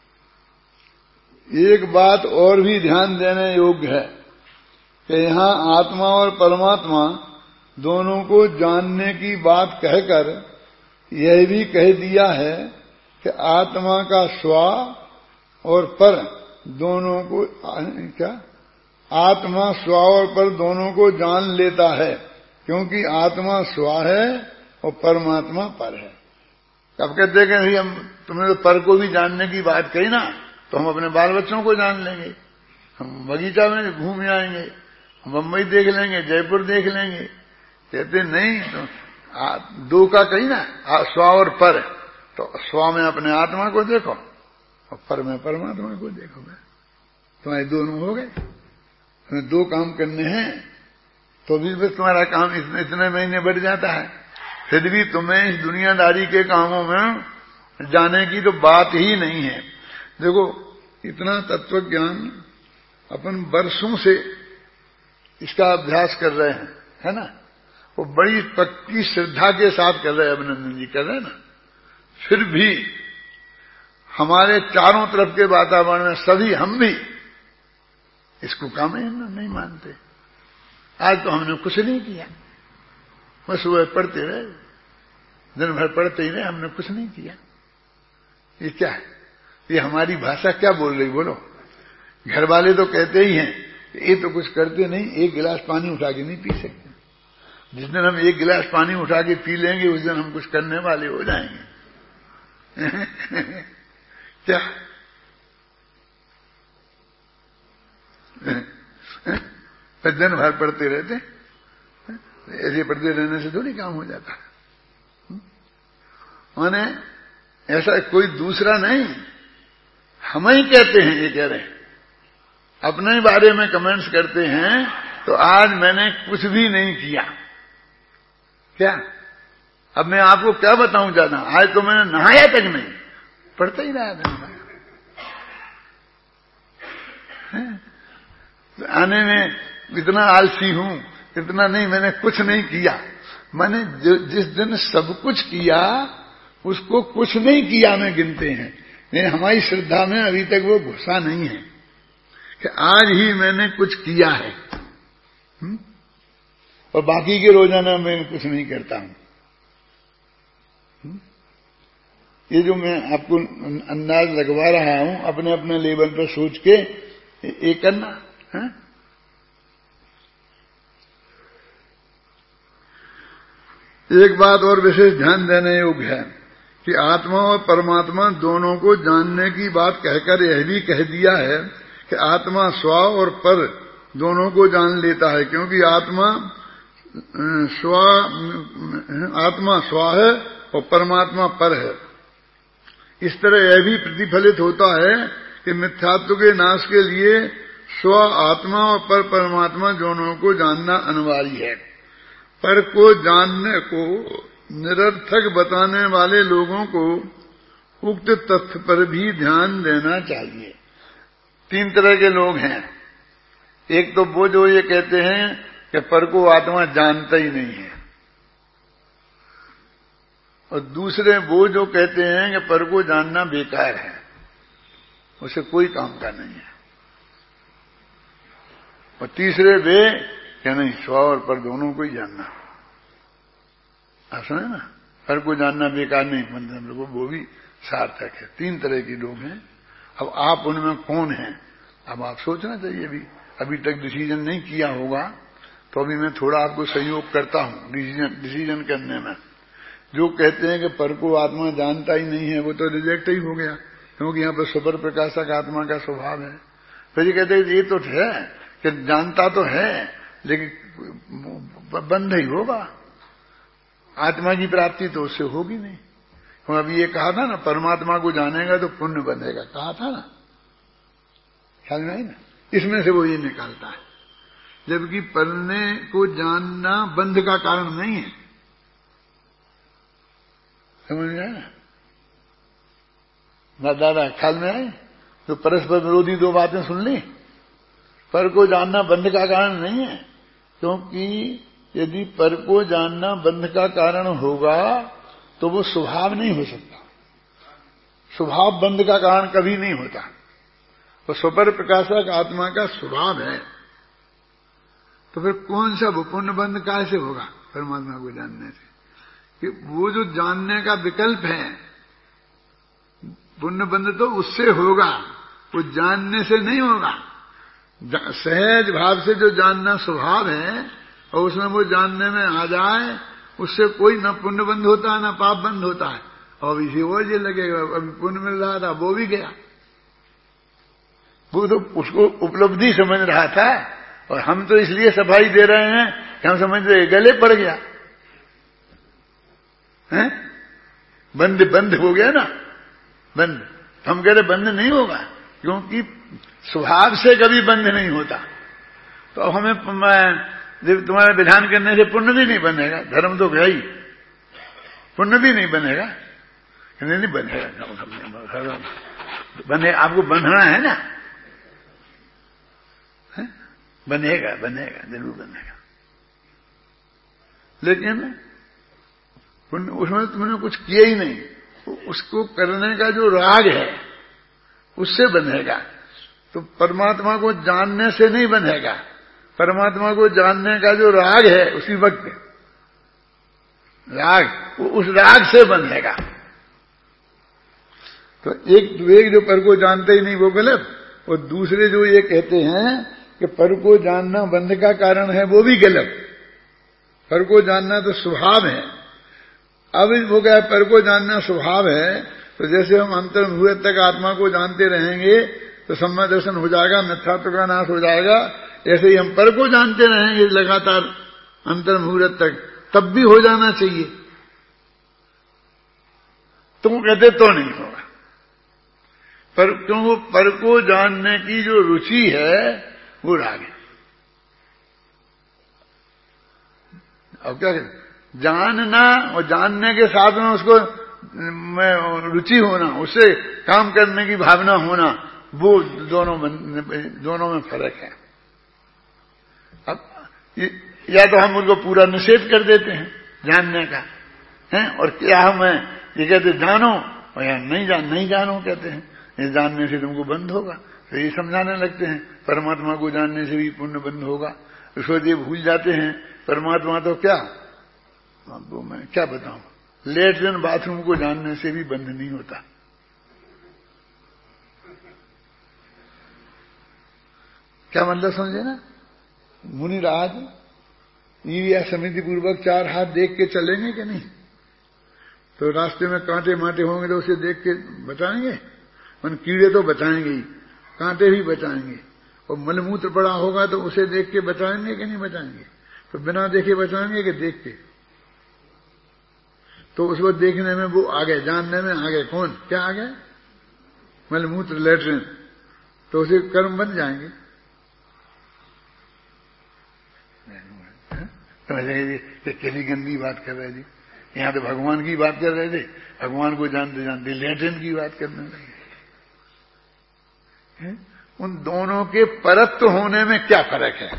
एक बात और भी ध्यान देने योग्य है कि यहां आत्मा और परमात्मा दोनों को जानने की बात कहकर यह भी कह दिया है कि आत्मा का स्व और पर दोनों को क्या आत्मा स्व और पर दोनों को जान लेता है, क्योंकि आत्मा स्व है और परमात्मा पर है। अब कहते हैं कि हम तुमने तो पर को भी जानने की बात कही ना, तो हम अपने बाल बच्चों को जान लेंगे, हम बगीचा में घूम आएंगे, हम बम्बई देख लेंगे, जयपुर देख लेंगे। कहते नहीं, तो आ, दो का कही ना, स्व और पर, तो स्व में अपने आत्मा को देखो और पर में परमात्मा को देखो। तुम्हारे दोनों हो गए। तुम्हें दो काम करने हैं तो भी बस तुम्हारा काम इतने, इतने महीने बढ़ जाता है। फिर भी तुम्हें इस दुनियादारी के कामों में जाने की तो बात ही नहीं है। देखो इतना तत्व ज्ञान अपन वर्षों से इसका अभ्यास कर रहे हैं, है ना। वो बड़ी पक्की श्रद्धा के साथ कर रहे हैं, अभिनंदन जी कर रहे हैं ना। फिर भी हमारे चारों तरफ के वातावरण में सभी हम भी इसको काम नहीं मानते। आज तो हमने कुछ नहीं किया, बस सुबह पढ़ते रहे, दिन भर पढ़ते ही रहे, हमने कुछ नहीं किया। ये क्या है? ये हमारी भाषा क्या बोल रही? बोलो। घर वाले तो कहते ही हैं ये तो कुछ करते नहीं, एक गिलास पानी उठा के नहीं पी सकते। जिस दिन हम एक गिलास पानी उठा के पी लेंगे उस दिन हम कुछ करने वाले हो जाएंगे। क्या फिर दिन भर पढ़ते रहते, ऐसे पढ़ते रहने से थोड़ी काम हो जाता। माने ऐसा कोई दूसरा नहीं, हम ही कहते हैं, ये कह रहे हैं, अपने बारे में कमेंट्स करते हैं। तो आज मैंने कुछ भी नहीं किया। क्या अब मैं आपको क्या बताऊं ज्यादा? आज तो मैंने नहाया तक नहीं, पढ़ता ही रहा था। आने में इतना आलसी हूं, इतना नहीं, मैंने कुछ नहीं किया। मैंने जिस दिन सब कुछ किया उसको कुछ नहीं किया में गिनते हैं। लेकिन हमारी श्रद्धा में अभी तक वो घुसा नहीं है कि आज ही मैंने कुछ किया है। हुँ? और बाकी के रोजाना मैं कुछ नहीं करता हूं। ये जो मैं आपको अंदाज लगवा रहा हूं अपने अपने लेवल पर सोच के ये करना है। एक बात और विशेष ध्यान देने योग्य है कि आत्मा और परमात्मा दोनों को जानने की बात कहकर यह भी कह दिया है कि आत्मा स्व और पर दोनों को जान लेता है, क्योंकि आत्मा स्व आत्मा स्व है और परमात्मा पर है। इस तरह यह भी प्रतिफलित होता है कि मिथ्यात्व के नाश के लिए स्व आत्मा और पर परमात्मा दोनों को जानना अनिवार्य है। पर को जानने को निरर्थक बताने वाले लोगों को उक्त तथ्य पर भी ध्यान देना चाहिए। तीन तरह के लोग हैं। एक तो वो जो ये कहते हैं कि पर को आत्मा जानता ही नहीं है, और दूसरे वो जो कहते हैं कि पर को जानना बेकार है, उसे कोई काम का नहीं है। और तीसरे वे क्या नहीं, स्व और पर दोनों को ही जानना। आप सुने ना, पर को जानना बेकार नहीं, मतलब वो भी सार्थक है। तीन तरह के लोग हैं। अब आप उनमें कौन हैं, अब आप सोचना चाहिए। अभी अभी तक डिसीजन नहीं किया होगा तो अभी मैं थोड़ा आपको सहयोग करता हूं डिसीजन डिसीजन करने में। जो कहते हैं कि पर को आत्मा जानता ही नहीं है वो तो रिजेक्ट ही हो गया, क्योंकि यहाँ पर सुपर प्रकाशक आत्मा का स्वभाव है। फिर ये कहते हैं ये तो है कि जानता तो है लेकिन बंद ही होगा, आत्मा की प्राप्ति तो उससे होगी नहीं। हम अभी ये कहा था ना, परमात्मा को जानेगा तो पुण्य बनेगा, कहा था ना, ख्याल में आई ना। इसमें से वो ये निकालता है, जबकि पढ़ने को जानना बंध का कारण नहीं है। समझ में आया ना दादा, ख्याल में आए? तो परस्पर विरोधी दो बातें सुन ली। पर को जानना बंध का कारण नहीं है, क्योंकि यदि पर को जानना बंध का कारण होगा तो वो स्वभाव नहीं हो सकता। स्वभाव बंध का कारण कभी नहीं होता। तो सुपर प्रकाशक आत्मा का स्वभाव है, तो फिर कौन सा पुण्य बंध कैसे होगा परमात्मा को जानने से? कि वो जो जानने का विकल्प है, पुण्य बंध तो उससे होगा, वो जानने से नहीं होगा। सहज भाव से जो जानना स्वभाव है और उसमें वो जानने में आ जाए, उससे कोई न पुण्य बंध होता है न पाप बंध होता है। और इसी वो ये लगेगा अभी पुण्य मिल रहा था वो भी गया। वो तो उसको उपलब्धि समझ रहा था और हम तो इसलिए सफाई दे रहे हैं कि हम समझ रहे गले पड़ गया हैं, बंद बंद हो गया ना, बंद। हम कह रहे बंद नहीं होगा क्योंकि स्वभाव से कभी बंद नहीं होता। तो हमें तुम्हारा विधान करने से पुण्य भी नहीं बनेगा, धर्म तो गया ही, पुण्य भी नहीं बनेगा, नहीं नहीं बनेगा, बने आपको बंधना है ना, है? बनेगा बनेगा जरूर बनेगा। लेकिन उसमें तुमने कुछ किया ही नहीं, उसको करने का जो राग है उससे बनेगा। तो परमात्मा को जानने से नहीं बनेगा, परमात्मा को जानने का जो राग है उसी वक्त राग, उस राग से बनेगा। तो एक विवेक जो पर को जानते ही नहीं वो गलत, और दूसरे जो ये कहते हैं कि पर को जानना बंध का कारण है वो भी गलत। पर को जानना तो स्वभाव है। अब वो क्या पर को जानना स्वभाव है, तो जैसे हम अंतर्मुहूर्त तक आत्मा को जानते रहेंगे तो सम्यक दर्शन हो जाएगा, मिथ्यात्व का नाश हो जाएगा। ऐसे ही हम पर को जानते रहेंगे लगातार अंतर्मुहूर्त तक, तब भी हो जाना चाहिए। तुम कहते तो नहीं होगा, पर क्यों पर को जानने की जो रुचि है वो राग है। अब क्या कहते जानना और जानने के साथ में उसको में रुचि होना, उससे काम करने की भावना होना, वो दोनों दोनों में फर्क है। अब या तो हम उनको पूरा निषेध कर देते हैं जानने का, हैं, और क्या हम ये कहते जानो, और या नहीं जान नहीं जानो कहते हैं, ये जानने से तुमको बंद होगा। तो ये समझाने लगते हैं परमात्मा को जानने से भी पुण्य बंद होगा। उसको ये भूल जाते हैं परमात्मा तो क्या, वो मैं क्या बताऊं, लेटरिन बाथरूम को जानने से भी बंद नहीं होता। क्या मतलब समझे ना, मुनिराज ईर्ष्या समिति पूर्वक चार हाथ देख के चलेंगे कि नहीं? तो रास्ते में कांटे माटे होंगे तो उसे देख के बचाएंगे, मन कीड़े तो बचाएंगे ही, कांटे भी बचाएंगे, और मलमूत्र पड़ा होगा तो उसे देख के बचाएंगे कि नहीं बचाएंगे? तो बिना देखे बचाएंगे कि देख के? तो उसको देखने में वो आ गए, जानने में आ गए, कौन क्या आ गए? मलमूत्र लेटरिन, तो उसे कर्म बन जाएंगे। कितनी गंदी बात कर रहे जी, यहां तो भगवान की बात कर रहे थे, भगवान को जानते जानते लेटरिन की बात करने लगे। उन दोनों के परत्व होने में क्या फर्क है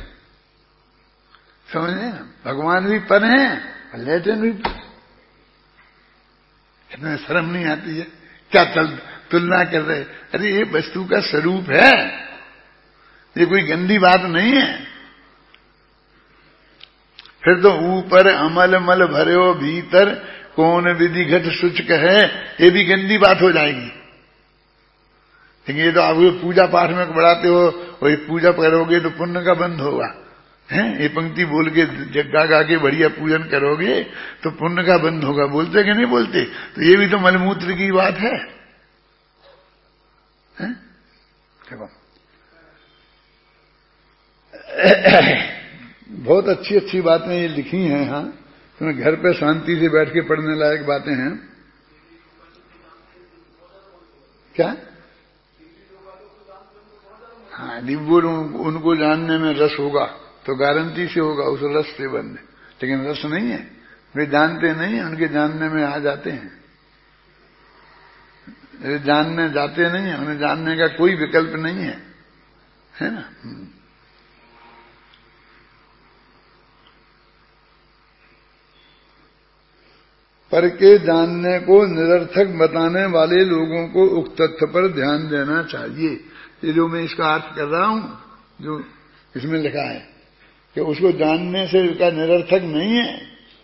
समझे ना? भगवान भी पर हैं और लेटरिन भी पर। इतना शर्म नहीं आती है क्या तुलना कर रहे? अरे ये वस्तु का स्वरूप है, ये कोई गंदी बात नहीं है। फिर तो ऊपर अमल मल भर्यो भीतर कौन विधि घट शुचक है, ये भी गंदी बात हो जाएगी। लेकिन ये तो आप पूजा पाठ में बढ़ाते हो, और पूजा करोगे तो पुण्य का बंध होगा, हैं? ये पंक्ति बोल के जग्गा गा के बढ़िया पूजन करोगे तो पुण्य का बंध होगा। बोलते कि नहीं बोलते? तो ये भी तो मलमूत्र की बात है, हैं? देखो बहुत अच्छी अच्छी बातें ये लिखी हैं यहाँ, तुम्हें घर पे शांति से बैठ के पढ़ने लायक बातें हैं। क्या? हाँ, दिव्य उनको जानने में रस होगा तो गारंटी से होगा, उस रस से बंद। लेकिन रस नहीं है, वे जानते नहीं है, उनके जानने में आ जाते हैं। वे जानने जाते नहीं है, उन्हें जानने का कोई विकल्प नहीं है, है ना? पर के जानने को निरर्थक बताने वाले लोगों को उक्त तथ्य पर ध्यान देना चाहिए। ये जो मैं इसका अर्थ कर रहा हूं, जो इसमें लिखा है कि उसको जानने से उसका निरर्थक नहीं है,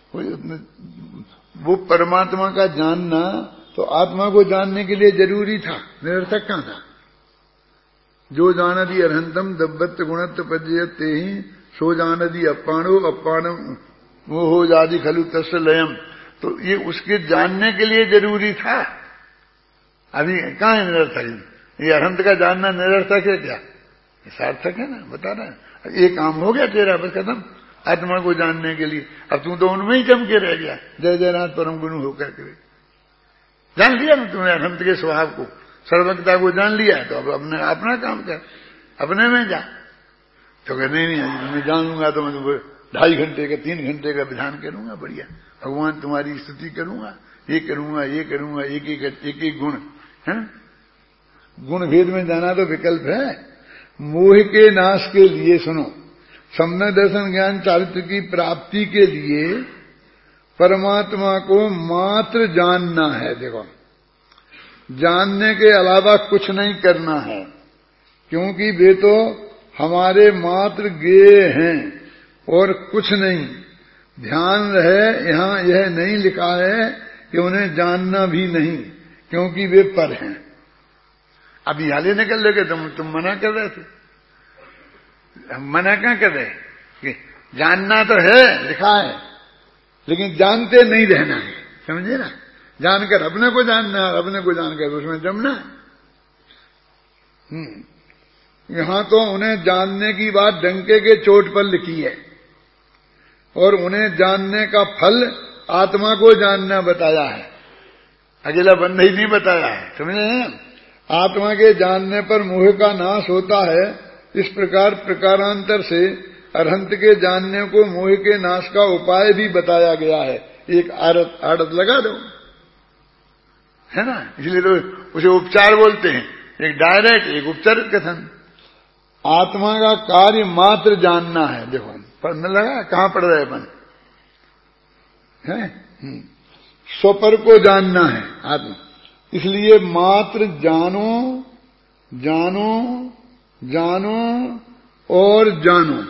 वो परमात्मा का जानना तो आत्मा को जानने के लिए जरूरी था, निरर्थक कहां था? जो जानदी अरहंतम दब्बत गुणत्व पद्यते ही सो जानदी अपाणो अपाणम मोहो जादि खलु तस्य लयम। तो ये उसके जानने के लिए जरूरी था। अभी कहाँ है निरर्थक? ये अनंत का जानना निरर्थक है क्या? सार्थक है ना, बता रहे हैं। ये काम हो गया तेरा, बस खत्म। आत्मा को जानने के लिए अब तू तो उनमें ही जम के रह गया। जय जयनाथ परम गुरु होकर के जान लिया ना तुमने अनंत के स्वभाव को, सर्वज्ञता को जान लिया, तो अब अपने अपना काम कर, अपने में जा। तो कहते नहीं नहीं मैं जानूंगा तो मैं तुमको ढाई घंटे का तीन घंटे का विधान करूंगा, बढ़िया भगवान तुम्हारी स्तुति करूंगा, ये करूंगा ये करूंगा, एक एक एक एक गुण है। गुण भेद में जाना तो विकल्प है। मोह के नाश के लिए सुनो, सम्यक दर्शन ज्ञान चारित्र की प्राप्ति के लिए परमात्मा को मात्र जानना है। देखो, जानने के अलावा कुछ नहीं करना है, क्योंकि वे तो हमारे मात्र ज्ञेय हैं और कुछ नहीं। ध्यान रहे, यहां यह नहीं लिखा है कि उन्हें जानना भी नहीं, क्योंकि वे पर हैं। अब याले निकल लगे, तुम तुम मना कर रहे थे, हम मना क्या कर रहे कि जानना तो है लिखा है, लेकिन जानते नहीं रहना है, समझे ना। जानकर अपने को जानना है, अपने को जानकर उसमें जमना है। हम्म यहां तो उन्हें जानने की बात डंके के चोट पर लिखी है, और उन्हें जानने का फल आत्मा को जानना बताया है, अकेला बंद ही नहीं बताया है, समझे। आत्मा के जानने पर मोह का नाश होता है। इस प्रकार प्रकारांतर से अरहंत के जानने को मोह के नाश का उपाय भी बताया गया है। एक आड़त आड़त लगा दो, है ना, इसलिए तो उसे उपचार बोलते हैं। एक डायरेक्ट, एक उपचारित कथन। आत्मा का कार्य मात्र जानना है। देखो पढ़ने लगा, कहां पढ़ रहे अपन है। स्वपर को जानना है आत्मा, इसलिए मात्र जानो जानो जानो और जानो।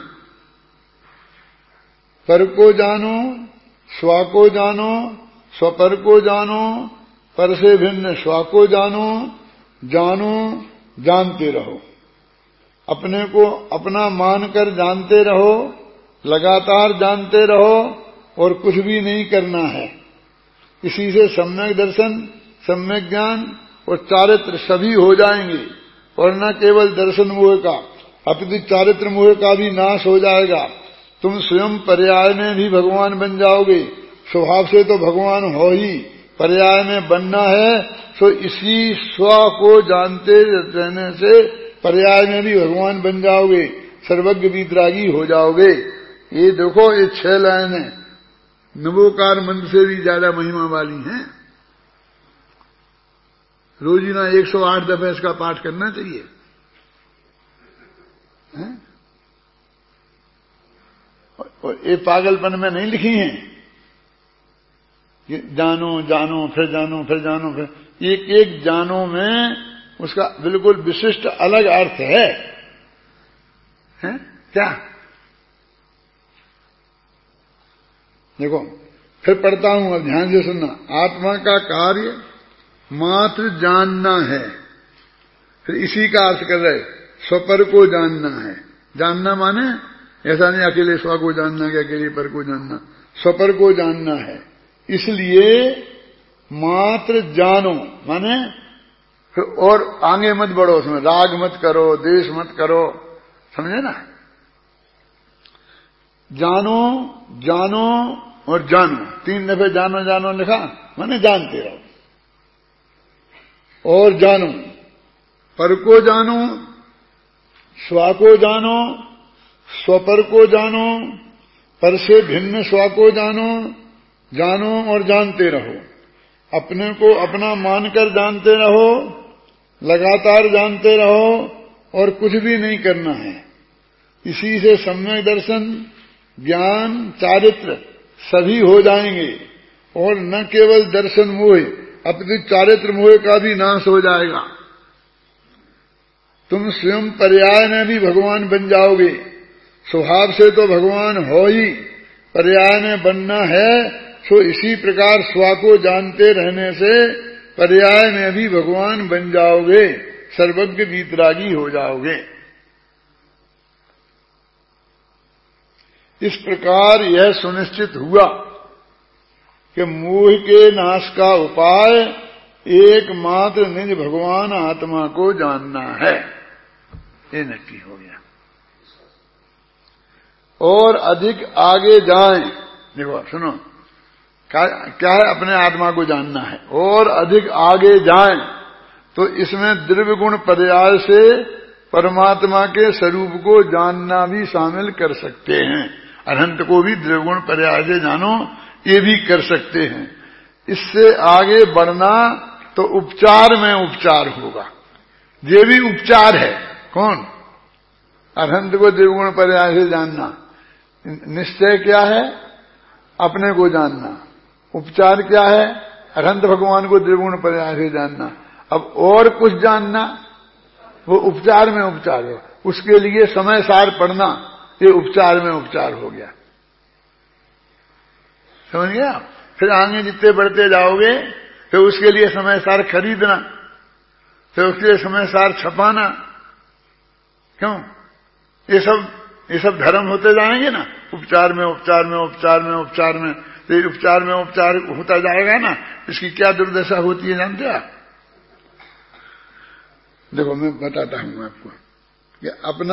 पर को जानो, स्व को जानो, स्वपर को जानो, पर से भिन्न स्व को जानो, जानो जानते रहो। अपने को अपना मानकर जानते रहो, लगातार जानते रहो, और कुछ भी नहीं करना है। इसी से सम्यक दर्शन, सम्यक ज्ञान और चारित्र सभी हो जाएंगे। और न केवल दर्शन मोह का, अपितु चारित्र मोह का भी नाश हो जाएगा। तुम स्वयं पर्याय में भी भगवान बन जाओगे। स्वभाव से तो भगवान हो ही, पर्याय में बनना है, तो इसी स्व को जानते रहने से पर्याय में भी भगवान बन जाओगे, सर्वज्ञ वीतरागी हो जाओगे। ये देखो, ये छह लाइनें नवोकार मंत्र से भी ज्यादा महिमा वाली हैं। रोजीना एक सौ आठ दफे इसका पाठ करना चाहिए, है? और ये पागलपन में नहीं लिखी हैं कि जानो जानो फिर जानो फिर जानो फिर। एक एक जानो में उसका बिल्कुल विशिष्ट अलग अर्थ है, है? क्या? देखो फिर पढ़ता हूं, अब ध्यान से सुनना। आत्मा का कार्य मात्र जानना है। फिर इसी का अर्थ कर रहे, स्वपर को जानना है। जानना माने ऐसा नहीं अकेले स्व को जानना कि अकेले पर को जानना, स्वपर को जानना है। इसलिए मात्र जानो माने फिर और आगे मत बढ़ो, उसमें राग मत करो, द्वेष मत करो, समझे ना। जानो जानो और जानो, तीन दफे जानो जानो लिखा, माने जानते रहो। और जानो, पर को जानो, स्व को जानो, स्वपर को जानो, पर से भिन्न स्व को जानो, जानो और जानते रहो। अपने को अपना मानकर जानते रहो, लगातार जानते रहो, और कुछ भी नहीं करना है। इसी से सम्यक दर्शन, ज्ञान, चारित्र सभी हो जाएंगे। और न केवल दर्शन मोह, अपितु चारित्र मोह का भी नाश हो जाएगा। तुम स्वयं पर्याय में भी भगवान बन जाओगे। स्वभाव से तो भगवान हो ही, पर्याय में बनना है, तो इसी प्रकार स्व को जानते रहने से पर्याय में भी भगवान बन जाओगे, सर्वज्ञ वीतरागी हो जाओगे। इस प्रकार यह सुनिश्चित हुआ कि मोह के नाश का उपाय एकमात्र निज भगवान आत्मा को जानना है, ये नक्की हो गया। और अधिक आगे जाएं, देखो सुनो क्या, क्या है, अपने आत्मा को जानना है। और अधिक आगे जाएं तो इसमें द्रव्य गुण पर्याय से परमात्मा के स्वरूप को जानना भी शामिल कर सकते हैं। अनंत को भी द्रव्य गुण पर्याय से जानो, ये भी कर सकते हैं। इससे आगे बढ़ना तो उपचार में उपचार होगा, ये भी उपचार है। कौन? अनंत को द्रव्य गुण पर्याय से जानना। निश्चय क्या है? अपने को जानना। उपचार क्या है? अनंत भगवान को द्रव्य गुण पर्याय से जानना। अब और कुछ जानना, वो उपचार में उपचार है। उसके लिए समय सार पढ़ना, ये उपचार में उपचार हो गया। समझ गया? फिर आगे जितने बढ़ते जाओगे फिर उसके लिए समय सार खरीदना, फिर उसके लिए समय सार छपाना। क्यों? ये सब ये सब धर्म होते जाएंगे ना, उपचार में उपचार में उपचार में उपचार में। तो ये उपचार में उपचार होता जाएगा ना, इसकी क्या दुर्दशा होती है जानते आप? देखो मैं बताता हूं आपको कि अपना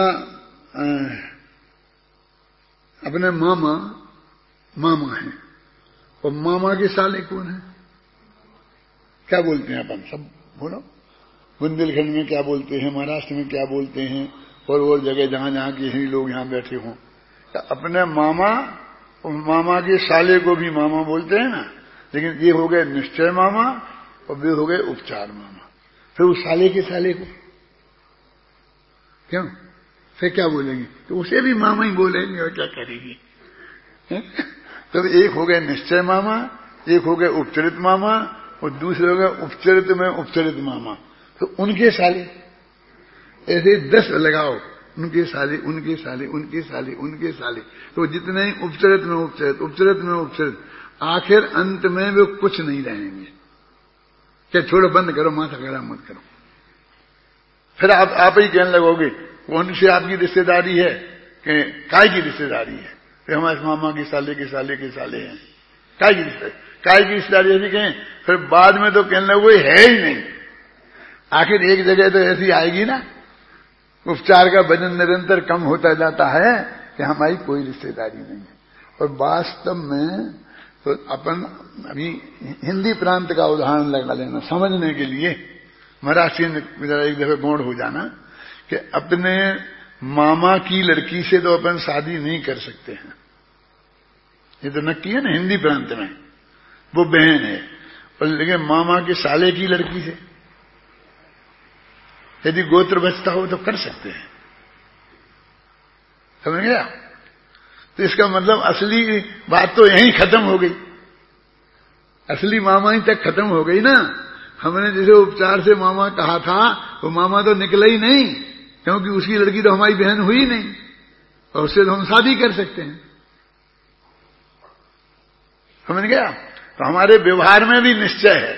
अपने मामा मामा है, और मामा के साले कौन है? क्या बोलते हैं अपन सब? बोलो। बुंदेलखंड में क्या बोलते हैं, महाराष्ट्र में क्या बोलते हैं, और और जगह जहां जहां के ही लोग यहां बैठे हों, अपने मामा और मामा के साले को भी मामा बोलते हैं ना। लेकिन ये हो गए निश्चय मामा और वे हो गए उपचार मामा। फिर उस साले के साले को क्यों फिर क्या बोलेंगे? तो उसे भी मामा ही बोलेंगे, और क्या करेगी? तो एक हो गए निश्चय मामा, एक हो गए उपचरित मामा, और दूसरे हो गए उपचरित में उपचरित मामा। तो उनके साले ऐसे दस लगाओ, उनके साले उनके साले उनके साले उनके साले, तो जितने उपचरित में उपचरित उपचरित में उपचरित, आखिर अंत में वे कुछ नहीं रहेंगे। क्या छोड़ो, बंद करो, माथा खड़ा मत करो। फिर आप आप ही कहने लगोगे कौन सी आपकी रिश्तेदारी है, कि काय की रिश्तेदारी है? फिर हमारे मामा के साले के साले के साले हैं, काय की रिश्तेदारी, काय की रिश्तेदारी ऐसी कहें। फिर बाद में तो कहने लगोगे है ही नहीं। आखिर एक जगह तो ऐसी आएगी ना, उपचार का वजन निरंतर कम होता जाता है कि हमारी कोई रिश्तेदारी नहीं है। और वास्तव में तो अपन अभी हिंदी प्रांत का उदाहरण लगा लेना समझने के लिए, महाराष्ट्र में जरा एक दफे गौड़ हो जाना कि अपने मामा की लड़की से तो अपन शादी नहीं कर सकते हैं, ये तो नक्की है ना हिंदी प्रांत में, वो बहन है। और लेकिन मामा के साले की लड़की से यदि गोत्र बचता हो तो कर सकते हैं। समझ गया? तो इसका मतलब असली बात तो यहीं खत्म हो गई, असली मामा ही तक खत्म हो गई ना। हमने जैसे उपचार से मामा कहा था, वो मामा तो निकला ही नहीं, क्योंकि उसकी लड़की तो हमारी बहन हुई नहीं, और उससे तो हम शादी कर सकते हैं। समझ गया? तो हमारे व्यवहार में भी निश्चय है,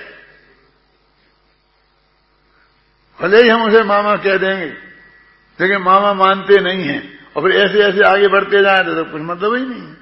भले ही हम उसे मामा कह देंगे, लेकिन मामा मानते नहीं हैं, और फिर ऐसे ऐसे आगे बढ़ते जाए तो, तो कुछ मतलब ही नहीं है।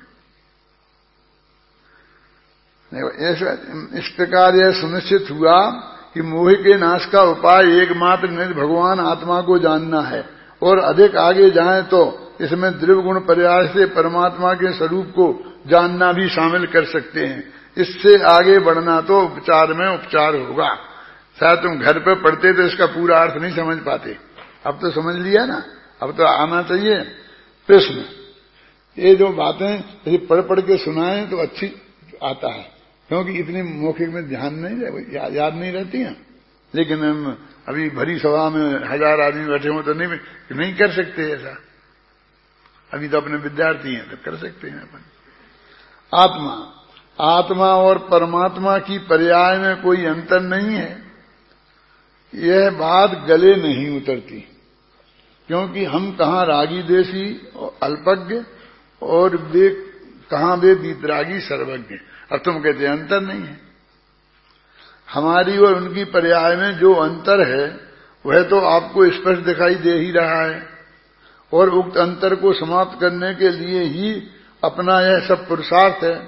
ऐसा इस प्रकार यह सुनिश्चित हुआ कि मोह के नाश का उपाय एकमात्र निज भगवान आत्मा को जानना है। और अधिक आगे जाएं तो इसमें द्रव्य गुण पर्याय से परमात्मा के स्वरूप को जानना भी शामिल कर सकते हैं। इससे आगे बढ़ना तो उपचार में उपचार होगा। शायद तुम घर पर पढ़ते तो इसका पूरा अर्थ नहीं समझ पाते, अब तो समझ लिया ना, अब तो आना चाहिए प्रश्न। ये जो बातें यदि पढ़ पढ़ के सुनाएं तो अच्छी आता है, क्योंकि इतनी मौखिक में ध्यान नहीं या, याद नहीं रहती हैं। लेकिन हम अभी भरी सभा में हजार आदमी बैठे हों तो नहीं नहीं कर सकते ऐसा। अभी तो अपने विद्यार्थी हैं तो कर सकते हैं अपन। आत्मा आत्मा और परमात्मा की पर्याय में कोई अंतर नहीं है, यह बात गले नहीं उतरती, क्योंकि हम कहाँ रागी देशी और अल्पज्ञ, और वे कहाँ वे वीतरागी सर्वज्ञ। अब तुम कहते हैं अंतर नहीं है। हमारी और उनकी पर्याय में जो अंतर है वह तो आपको स्पष्ट दिखाई दे ही रहा है, और उक्त अंतर को समाप्त करने के लिए ही अपना यह सब पुरुषार्थ है।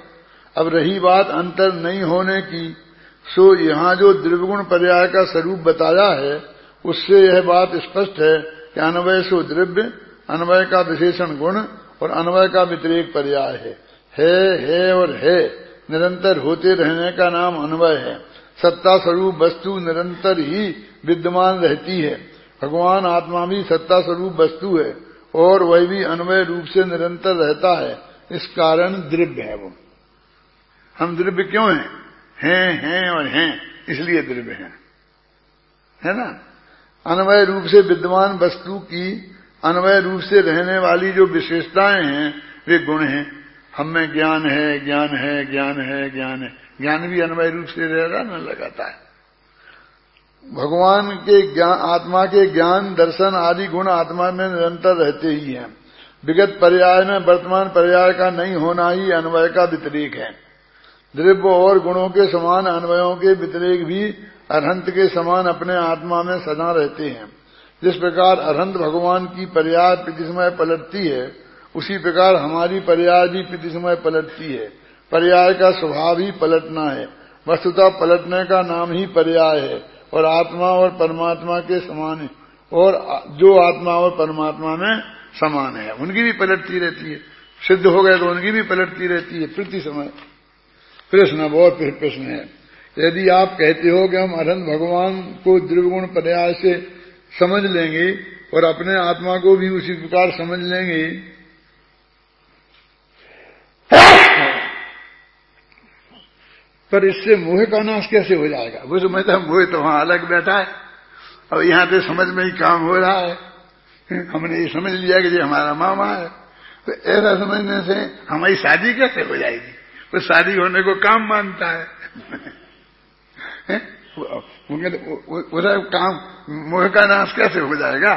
अब रही बात अंतर नहीं होने की, सो यहाँ जो द्रव्यगुण पर्याय का स्वरूप बताया है उससे यह बात स्पष्ट है कि अन्वय सो द्रव्य, अन्वय का विशेषण गुण और अन्वय का व्यतिरेक पर्याय है। है है और है निरंतर होते रहने का नाम अन्वय है। सत्ता स्वरूप वस्तु निरंतर ही विद्यमान रहती है। भगवान आत्मा भी सत्ता स्वरूप वस्तु है और वह भी अन्वय रूप से निरंतर रहता है। इस कारण द्रव्य है वो। हम द्रव्य क्यों हैं? हैं हैं और हैं, इसलिए द्रव्य हैं, है ना। अन्वय रूप से विद्यमान वस्तु की अन्वय रूप से रहने वाली जो विशेषताएं हैं वे गुण हैं। हम में ज्ञान है, ज्ञान है, ज्ञान है, ज्ञान है। ज्ञान भी अन्वय रूप से रह रहा न लगाता है। भगवान के ज्ञान, आत्मा के ज्ञान, दर्शन आदि गुण आत्मा में निरंतर रहते ही हैं। विगत पर्याय में वर्तमान पर्याय का नहीं होना ही अन्वय का व्यतिरेक है। द्रव्य और गुणों के समान अन्वयों के व्यतिरेक भी अरहंत के समान अपने आत्मा में सदा रहते हैं। जिस प्रकार अरहंत भगवान की पर्याय प्रतिसमय पलटती है, उसी प्रकार हमारी पर्याय भी प्रतिसमय पलटती है। पर्याय का स्वभाव ही पलटना है। वस्तुतः पलटने का नाम ही पर्याय है और आत्मा और परमात्मा के समान है, और जो आत्मा और परमात्मा में समान है उनकी भी पलटती रहती है। सिद्ध हो गए तो उनकी भी पलटती रहती है प्रति समय। प्रश्न बहुत फिर प्रश्न है, यदि आप कहते हो कि हम अरहंत भगवान को द्रव्यगुण पर्याय से समझ लेंगे और अपने आत्मा को भी उसी प्रकार समझ लेंगे, पर इससे मोह का नाश कैसे हो जाएगा? वो समझता है मोह तो वहां अलग बैठा है और यहां तो समझ में ही काम हो रहा है। हमने ये समझ लिया कि ये हमारा मामा है, तो ऐसा समझने से हमारी शादी कैसे हो जाएगी? वो शादी होने को काम मानता है। उसका काम मोह का नाश कैसे हो जाएगा?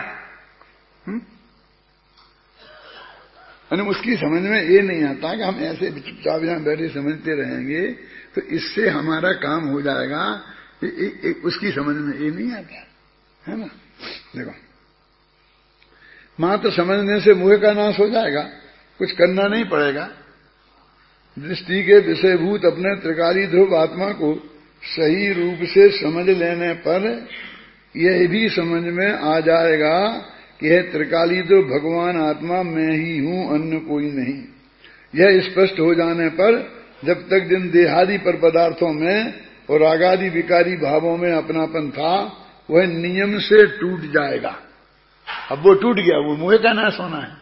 यानी उसकी समझ में ये नहीं आता कि हम ऐसे चुपचाप यहां बैठे समझते रहेंगे तो इससे हमारा काम हो जाएगा। ए, ए, ए, उसकी समझ में ये नहीं आता है ना। देखो, मात्र समझने से मोह का नाश हो जाएगा, कुछ करना नहीं पड़ेगा। दृष्टि के विषयभूत अपने त्रिकाली ध्रुव आत्मा को सही रूप से समझ लेने पर यह भी समझ में आ जाएगा कि यह त्रिकाली ध्रुव भगवान आत्मा मैं ही हूं, अन्य कोई नहीं। यह स्पष्ट हो जाने पर जब तक जिन देहादि पर पदार्थों में और रागादि विकारी भावों में अपनापन था वह नियम से टूट जाएगा। अब वो टूट गया, वो मोह का नाश होना है।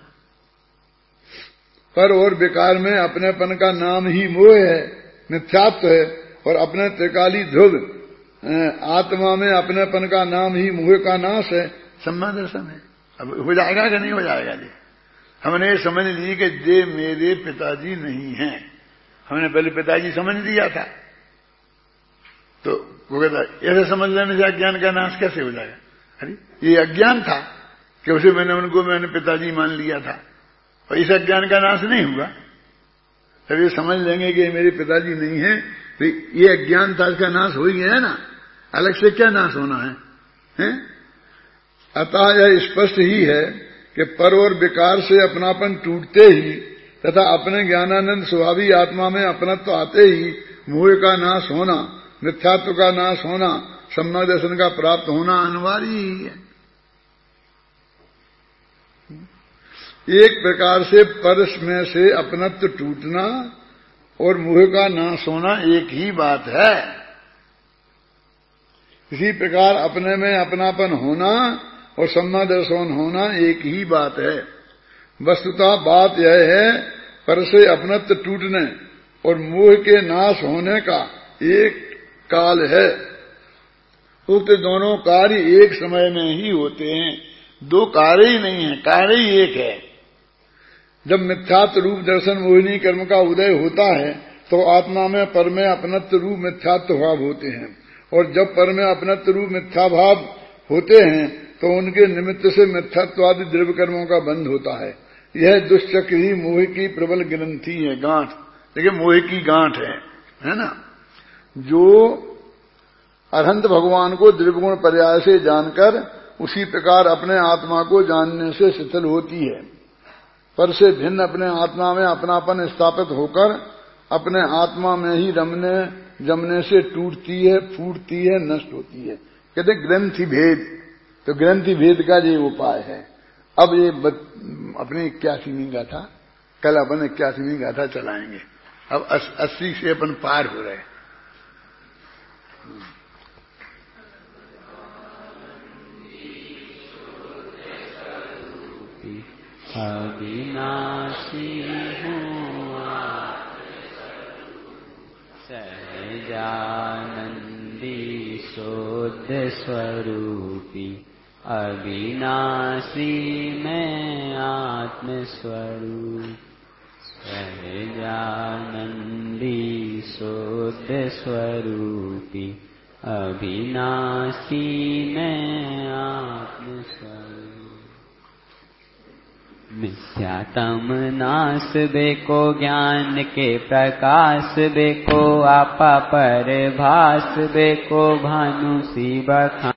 पर और विकार में अपनेपन का नाम ही मोह है, मिथ्यात्व है, और अपने त्रिकाली ध्रुव आत्मा में अपनेपन का नाम ही मोह का नाश है, सम्मा दर्शन है। अब हो जाएगा कि नहीं हो जाएगा जी? हमने समझ ली कि ये मेरे पिताजी नहीं हैं। हमने पहले पिताजी समझ लिया था, तो वो कहता ऐसे समझ लेने से अज्ञान का नाश कैसे हो जाएगा? अरे ये अज्ञान था कि उसे मैंने उनको मैंने पिताजी मान लिया था, और इस अज्ञान का नाश नहीं हुआ। तब ये समझ लेंगे कि मेरे पिताजी नहीं है, तो ये अज्ञान था, इसका नाश हो ही गया है ना। अलग से क्या नाश होना है, है? अतः यह स्पष्ट ही है कि पर और विकार से अपनापन टूटते ही तथा अपने ज्ञानानंद स्वभावी आत्मा में अपनत्व आते ही मोह का नाश होना, मिथ्यात्व का नाश होना, सम्यक दर्शन का प्राप्त होना अनिवार्य ही है। एक प्रकार से परस में से अपनत्व टूटना और मोह का नाश होना एक ही बात है। इसी प्रकार अपने में अपनापन होना और सम्यक दर्शन होना एक ही बात है। वस्तुतः बात यह है पर से अपनत्व टूटने और मोह के नाश होने का एक काल है। उक्त दोनों कार्य एक समय में ही होते हैं, दो कार्य ही नहीं है, कार्य ही एक है। जब मिथ्यात्व रूप दर्शन मोहिनी कर्म का उदय होता है तो आत्मा में पर में अपनत्व रूप मिथ्यात्व भाव होते हैं, और जब पर में अपनत्व रूप मिथ्या भाव होते हैं तो उनके निमित्त से मिथ्यात्वादि द्रव्य कर्मों का बंध होता है। यह दुष्चक्र ही मोह की प्रबल ग्रंथि है, गांठ। देखिए मोह की गांठ है, है ना। जो अरहंत भगवान को द्रव्यगुण पर्याय से जानकर उसी प्रकार अपने आत्मा को जानने से शिथिल होती है, पर से भिन्न अपने आत्मा में अपनापन स्थापित होकर अपने आत्मा में ही रमने जमने से टूटती है, फूटती है, नष्ट होती है। कहते ग्रंथि भेद, तो ग्रंथि भेद का ये उपाय है। अब ये अपनी इक्यासीवीं गाथा, कल अपन इक्यासीवीं गाथा चलाएंगे। अब अस्सी से अपन पार हो रहे। अविनाशी हूँ सहजानंदी शुद्ध स्वरूपी, अविनाशी मैं आत्मस्वरूप। सहजानंदी शुद्ध स्वरूपी, अविनाशी मैं आत्मस्वरूप। मिथ्यातम नाश देखो, ज्ञान के प्रकाश देखो, आपा पर भास देखो, भानु सी बखान।